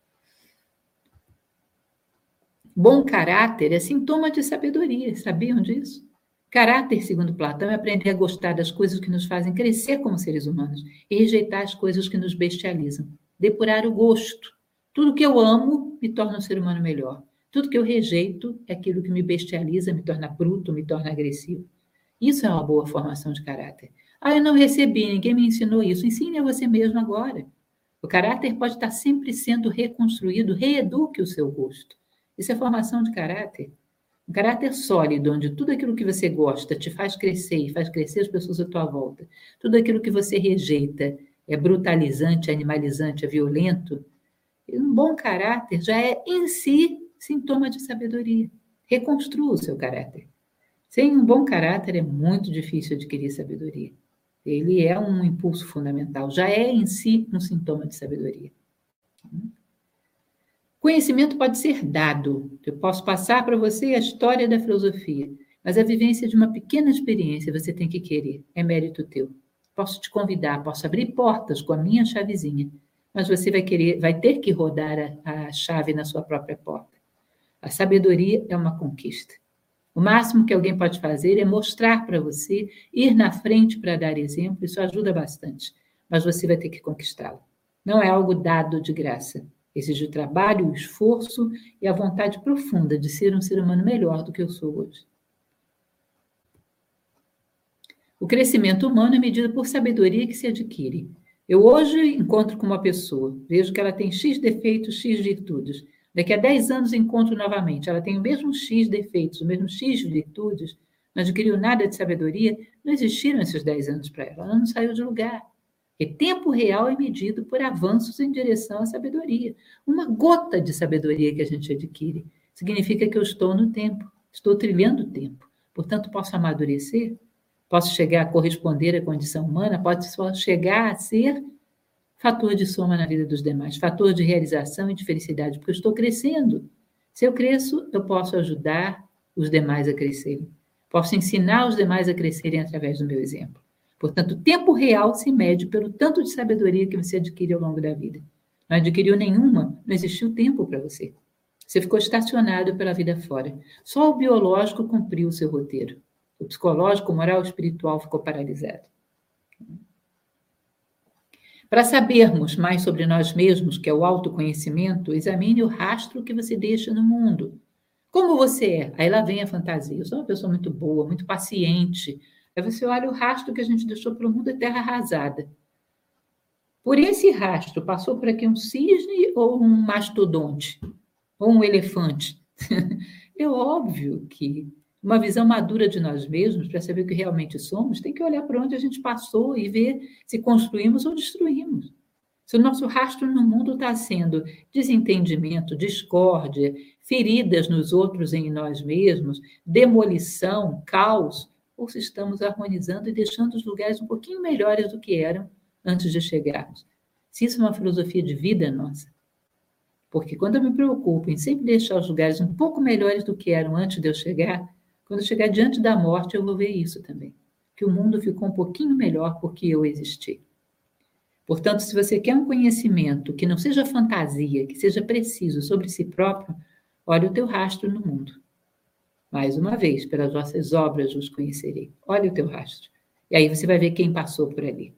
Bom caráter é sintoma de sabedoria, sabiam disso? Caráter, segundo Platão, é aprender a gostar das coisas que nos fazem crescer como seres humanos e rejeitar as coisas que nos bestializam. Depurar o gosto. Tudo que eu amo me torna um ser humano melhor. Tudo que eu rejeito é aquilo que me bestializa, me torna bruto, me torna agressivo. Isso é uma boa formação de caráter. Ah, eu não recebi, ninguém me ensinou isso. Ensine a você mesmo agora. O caráter pode estar sempre sendo reconstruído, reeduque o seu gosto. Isso é formação de caráter. Um caráter sólido, onde tudo aquilo que você gosta te faz crescer e faz crescer as pessoas à tua volta. Tudo aquilo que você rejeita é brutalizante, é animalizante, é violento. Um bom caráter já é, em si, sintoma de sabedoria. Reconstrua o seu caráter. Sem um bom caráter é muito difícil adquirir sabedoria. Ele é um impulso fundamental, já é, em si, um sintoma de sabedoria. Conhecimento pode ser dado. Eu posso passar para você a história da filosofia, mas a vivência de uma pequena experiência você tem que querer. É mérito teu. Posso te convidar, posso abrir portas com a minha chavezinha, mas você vai ter que rodar a chave na sua própria porta. A sabedoria é uma conquista. O máximo que alguém pode fazer é mostrar para você, ir na frente para dar exemplo, isso ajuda bastante, mas você vai ter que conquistá-lo. Não é algo dado de graça. Exige o trabalho, o esforço e a vontade profunda de ser um ser humano melhor do que eu sou hoje. O crescimento humano é medido por sabedoria que se adquire. Eu hoje encontro com uma pessoa, vejo que ela tem X defeitos, X virtudes. Daqui a 10 anos encontro novamente, ela tem o mesmo X defeitos, o mesmo X virtudes, não adquiriu nada de sabedoria, não existiram esses 10 anos para ela não saiu de lugar. E tempo real é medido por avanços em direção à sabedoria. Uma gota de sabedoria que a gente adquire significa que eu estou no tempo, estou trilhando o tempo. Portanto, posso amadurecer, posso chegar a corresponder à condição humana, posso chegar a ser fator de soma na vida dos demais, fator de realização e de felicidade, porque eu estou crescendo. Se eu cresço, eu posso ajudar os demais a crescerem. Posso ensinar os demais a crescerem através do meu exemplo. Portanto, o tempo real se mede pelo tanto de sabedoria que você adquire ao longo da vida. Não adquiriu nenhuma, não existiu tempo para você. Você ficou estacionado pela vida fora. Só o biológico cumpriu o seu roteiro. O psicológico, o moral, o espiritual ficou paralisado. Para sabermos mais sobre nós mesmos, que é o autoconhecimento, examine o rastro que você deixa no mundo. Como você é? Aí lá vem a fantasia. Eu sou uma pessoa muito boa, muito paciente. Aí você olha o rastro que a gente deixou pelo mundo, é terra arrasada. Por esse rastro, passou por aqui um cisne ou um mastodonte? Ou um elefante? É óbvio que uma visão madura de nós mesmos, para saber o que realmente somos, tem que olhar para onde a gente passou e ver se construímos ou destruímos. Se o nosso rastro no mundo está sendo desentendimento, discórdia, feridas nos outros e em nós mesmos, demolição, caos, ou se estamos harmonizando e deixando os lugares um pouquinho melhores do que eram antes de chegarmos. Se isso é uma filosofia de vida nossa. Porque quando eu me preocupo em sempre deixar os lugares um pouco melhores do que eram antes de eu chegar, quando eu chegar diante da morte, eu vou ver isso também. Que o mundo ficou um pouquinho melhor porque eu existi. Portanto, se você quer um conhecimento que não seja fantasia, que seja preciso sobre si próprio, olhe o teu rastro no mundo. Mais uma vez, pelas vossas obras os conhecerei. Olhe o teu rastro. E aí você vai ver quem passou por ali.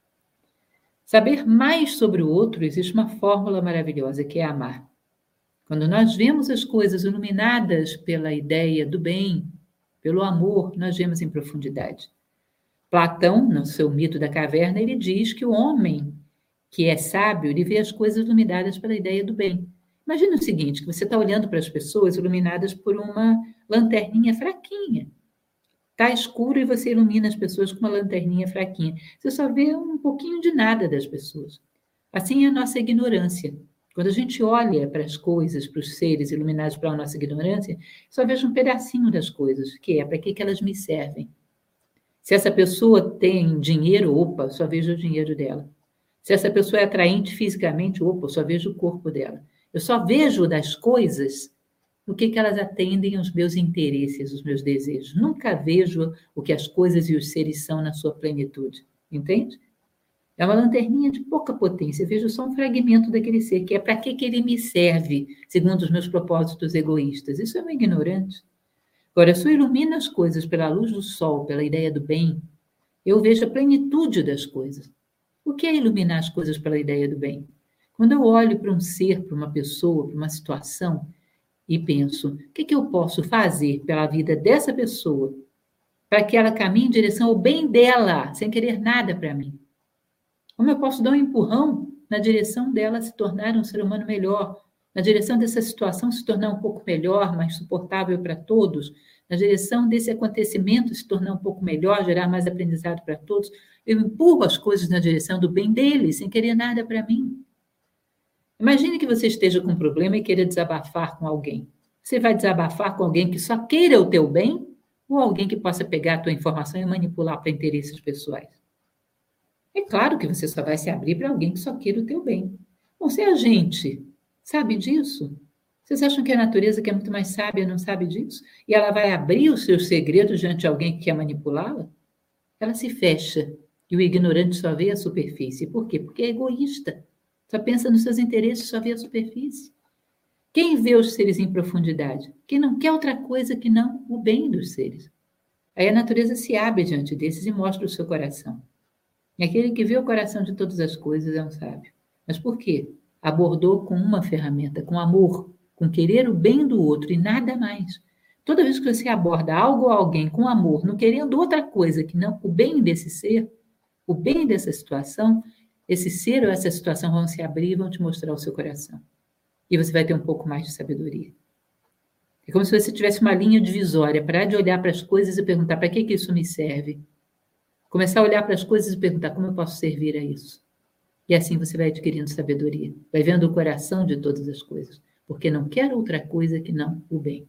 Saber mais sobre o outro, existe uma fórmula maravilhosa, que é amar. Quando nós vemos as coisas iluminadas pela ideia do bem, pelo amor, nós vemos em profundidade. Platão, no seu mito da caverna, ele diz que o homem que é sábio, ele vê as coisas iluminadas pela ideia do bem. Imagina o seguinte, que você está olhando para as pessoas iluminadas por uma lanterninha fraquinha. Está escuro e você ilumina as pessoas com uma lanterninha fraquinha. Você só vê um pouquinho de nada das pessoas. Assim é a nossa ignorância. Quando a gente olha para as coisas, para os seres iluminados pela nossa ignorância, só vejo um pedacinho das coisas, que é para que elas me servem. Se essa pessoa tem dinheiro, opa, só vejo o dinheiro dela. Se essa pessoa é atraente fisicamente, opa, só vejo o corpo dela. Eu só vejo das coisas o que elas atendem aos meus interesses, os meus desejos. Nunca vejo o que as coisas e os seres são na sua plenitude. Entende? É uma lanterninha de pouca potência. Eu vejo só um fragmento daquele ser, que é para que ele me serve, segundo os meus propósitos egoístas. Isso é um ignorante. Agora, se eu ilumino as coisas pela luz do sol, pela ideia do bem, eu vejo a plenitude das coisas. O que é iluminar as coisas pela ideia do bem? Quando eu olho para um ser, para uma pessoa, para uma situação, e penso, o que eu posso fazer pela vida dessa pessoa para que ela caminhe em direção ao bem dela, sem querer nada para mim? Como eu posso dar um empurrão na direção dela se tornar um ser humano melhor, na direção dessa situação se tornar um pouco melhor, mais suportável para todos, na direção desse acontecimento se tornar um pouco melhor, gerar mais aprendizado para todos? Eu empurro as coisas na direção do bem dele, sem querer nada para mim. Imagine que você esteja com um problema e queira desabafar com alguém. Você vai desabafar com alguém que só queira o teu bem ou alguém que possa pegar a tua informação e manipular para interesses pessoais? É claro que você só vai se abrir para alguém que só queira o teu bem. Bom, se a gente sabe disso, vocês acham que a natureza, que é muito mais sábia, não sabe disso? E ela vai abrir os seus segredos diante de alguém que quer manipulá-la? Ela se fecha e o ignorante só vê a superfície. Por quê? Porque é egoísta. Só pensa nos seus interesses, só vê a superfície. Quem vê os seres em profundidade? Quem não quer outra coisa que não o bem dos seres. Aí a natureza se abre diante desses e mostra o seu coração. E aquele que vê o coração de todas as coisas é um sábio. Mas por quê? Abordou com uma ferramenta, com amor, com querer o bem do outro e nada mais. Toda vez que você aborda algo ou alguém com amor, não querendo outra coisa que não o bem desse ser, o bem dessa situação, esse ser ou essa situação vão se abrir e vão te mostrar o seu coração. E você vai ter um pouco mais de sabedoria. É como se você tivesse uma linha divisória, parar de olhar para as coisas e perguntar para que isso me serve. Começar a olhar para as coisas e perguntar como eu posso servir a isso. E assim você vai adquirindo sabedoria, vai vendo o coração de todas as coisas, porque não quer outra coisa que não o bem.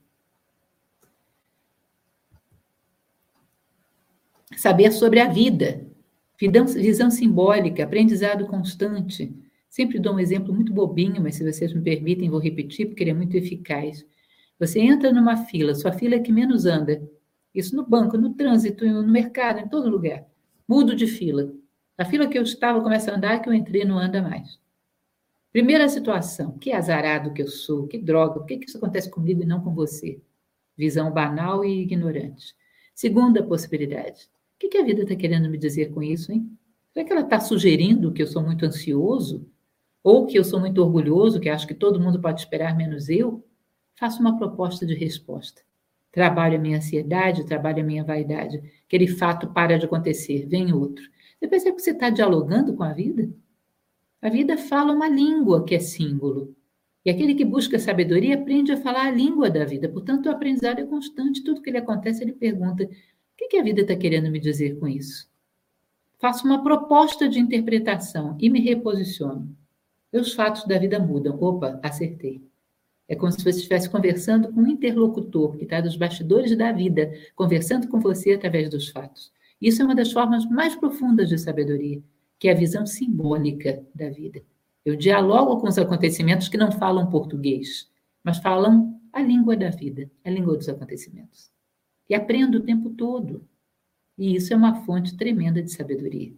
Saber sobre a vida, visão simbólica, aprendizado constante. Sempre dou um exemplo muito bobinho, mas se vocês me permitem, vou repetir, porque ele é muito eficaz. Você entra numa fila, sua fila é que menos anda. Isso no banco, no trânsito, no mercado, em todo lugar. Mudo de fila. A fila que eu estava começa a andar, que eu entrei não anda mais. Primeira situação, que azarado que eu sou, que droga, por que isso acontece comigo e não com você? Visão banal e ignorante. Segunda possibilidade, o que a vida está querendo me dizer com isso, hein? Será que ela está sugerindo que eu sou muito ansioso? Ou que eu sou muito orgulhoso, que acho que todo mundo pode esperar menos eu? Faço uma proposta de resposta. Trabalho a minha ansiedade, trabalho a minha vaidade. Aquele fato para de acontecer, vem outro. Você percebe que você está dialogando com a vida? A vida fala uma língua que é símbolo. E aquele que busca sabedoria aprende a falar a língua da vida. Portanto, o aprendizado é constante. Tudo que lhe acontece, ele pergunta, o que a vida está querendo me dizer com isso? faço uma proposta de interpretação e me reposiciono. E os fatos da vida mudam. Opa, acertei. É como se você estivesse conversando com um interlocutor que está dos bastidores da vida, conversando com você através dos fatos. Isso é uma das formas mais profundas de sabedoria, que é a visão simbólica da vida. Eu dialogo com os acontecimentos que não falam português, mas falam a língua da vida, a língua dos acontecimentos. E aprendo o tempo todo. E isso é uma fonte tremenda de sabedoria.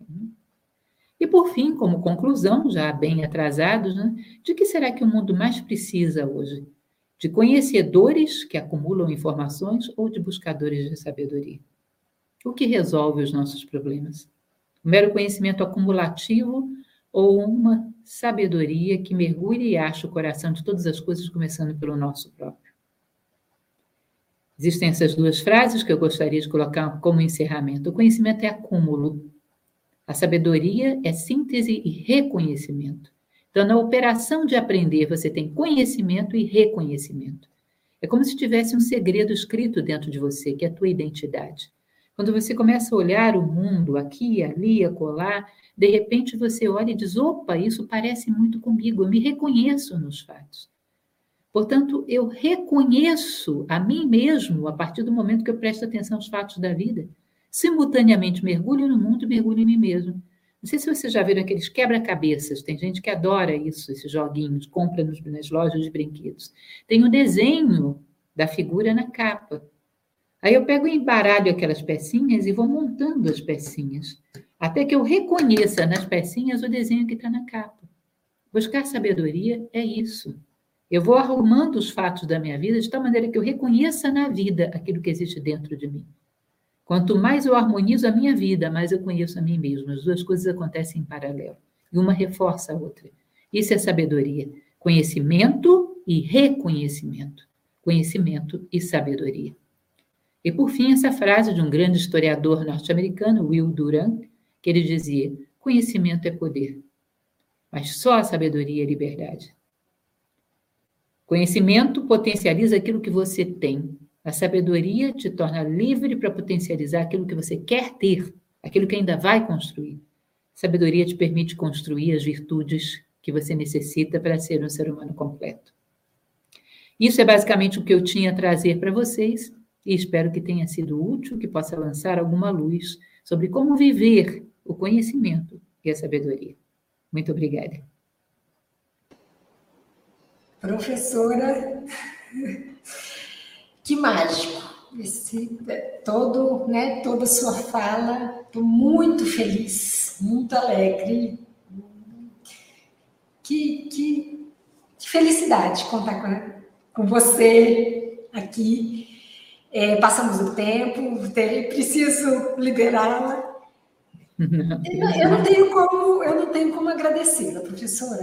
E, por fim, como conclusão, já bem atrasados, né, de que será que o mundo mais precisa hoje? De conhecedores que acumulam informações ou de buscadores de sabedoria? O que resolve os nossos problemas? Um mero conhecimento acumulativo ou uma sabedoria que mergulha e acha o coração de todas as coisas, começando pelo nosso próprio? Existem essas duas frases que eu gostaria de colocar como encerramento. O conhecimento é acúmulo. A sabedoria é síntese e reconhecimento. Então, na operação de aprender, você tem conhecimento e reconhecimento. É como se tivesse um segredo escrito dentro de você, que é a tua identidade. Quando você começa a olhar o mundo aqui, ali, acolá, de repente você olha e diz, opa, isso parece muito comigo, eu me reconheço nos fatos. Portanto, eu reconheço a mim mesmo a partir do momento que eu presto atenção aos fatos da vida. Simultaneamente mergulho no mundo e mergulho em mim mesmo. Não sei se vocês já viram aqueles quebra-cabeças, tem gente que adora isso, esses joguinhos, compra nas lojas de brinquedos. Tem um desenho da figura na capa. Aí eu pego e embaralho aquelas pecinhas e vou montando as pecinhas, até que eu reconheça nas pecinhas o desenho que está na capa. Buscar sabedoria é isso. Eu vou arrumando os fatos da minha vida de tal maneira que eu reconheça na vida aquilo que existe dentro de mim. Quanto mais eu harmonizo a minha vida, mais eu conheço a mim mesmo. As duas coisas acontecem em paralelo. E uma reforça a outra. Isso é sabedoria. Conhecimento e reconhecimento. Conhecimento e sabedoria. E, por fim, essa frase de um grande historiador norte-americano, Will Durant, que ele dizia, conhecimento é poder, mas só a sabedoria é liberdade. Conhecimento potencializa aquilo que você tem. A sabedoria te torna livre para potencializar aquilo que você quer ter, aquilo que ainda vai construir. Sabedoria te permite construir as virtudes que você necessita para ser um ser humano completo. Isso é basicamente o que eu tinha a trazer para vocês e espero que tenha sido útil, que possa lançar alguma luz sobre como viver o conhecimento e a sabedoria. Muito obrigada. Professora, que mágico, toda a sua fala, estou muito feliz, muito alegre, que felicidade contar com você aqui, passamos o tempo, preciso liberá-la, eu não tenho como agradecê-la, professora,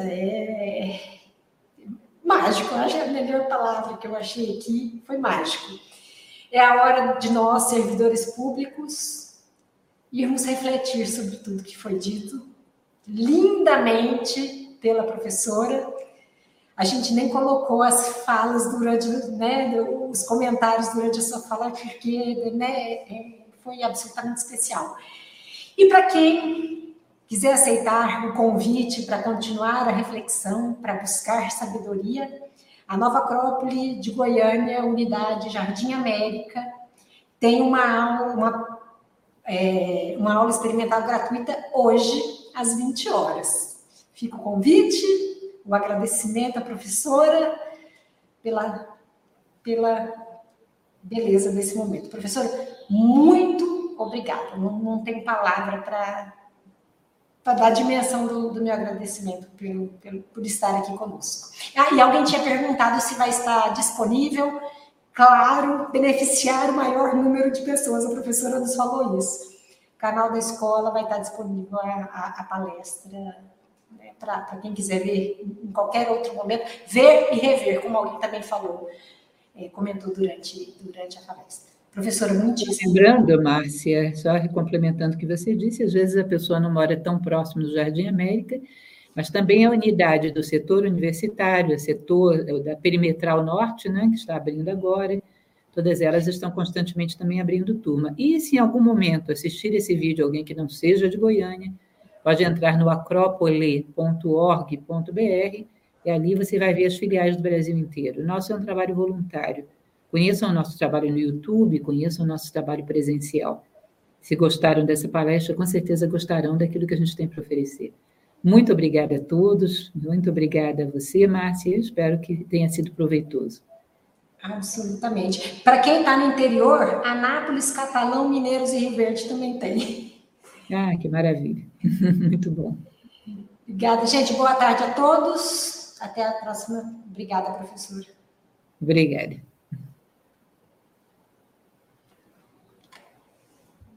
mágico, acho que a melhor palavra que eu achei aqui foi mágico. É a hora de nós, servidores públicos, irmos refletir sobre tudo que foi dito, lindamente pela professora. A gente nem colocou as falas durante, os comentários durante a sua fala, porque foi absolutamente especial. E para quem quiser aceitar o convite para continuar a reflexão, para buscar sabedoria, a Nova Acrópole de Goiânia, unidade Jardim América, tem uma aula experimental gratuita hoje, às 20 horas. Fica o convite, o agradecimento à professora pela beleza desse momento. Professora, muito obrigada. Não tenho palavra para dar a dimensão do meu agradecimento por estar aqui conosco. E alguém tinha perguntado se vai estar disponível. Claro, beneficiar o maior número de pessoas. A professora nos falou isso. O canal da escola vai estar disponível a palestra, para quem quiser ver em qualquer outro momento, ver e rever, como alguém também falou, comentou durante a palestra. Professora, muitíssimo. Lembrando, Márcia, só complementando o que você disse, às vezes a pessoa não mora tão próximo do Jardim América, mas também a unidade do setor universitário, o setor da Perimetral Norte, né, que está abrindo agora, todas elas estão constantemente também abrindo turma. E se em algum momento assistir esse vídeo alguém que não seja de Goiânia, pode entrar no acropole.org.br e ali você vai ver as filiais do Brasil inteiro. O nosso é um trabalho voluntário. Conheçam o nosso trabalho no YouTube, conheçam o nosso trabalho presencial. Se gostaram dessa palestra, com certeza gostarão daquilo que a gente tem para oferecer. Muito obrigada a todos, muito obrigada a você, Márcia, espero que tenha sido proveitoso. Absolutamente. Para quem está no interior, Anápolis, Catalão, Mineiros e Rio Verde também tem. Ah, que maravilha. Muito bom. Obrigada, gente. Boa tarde a todos. Até a próxima. Obrigada, professora. Obrigada.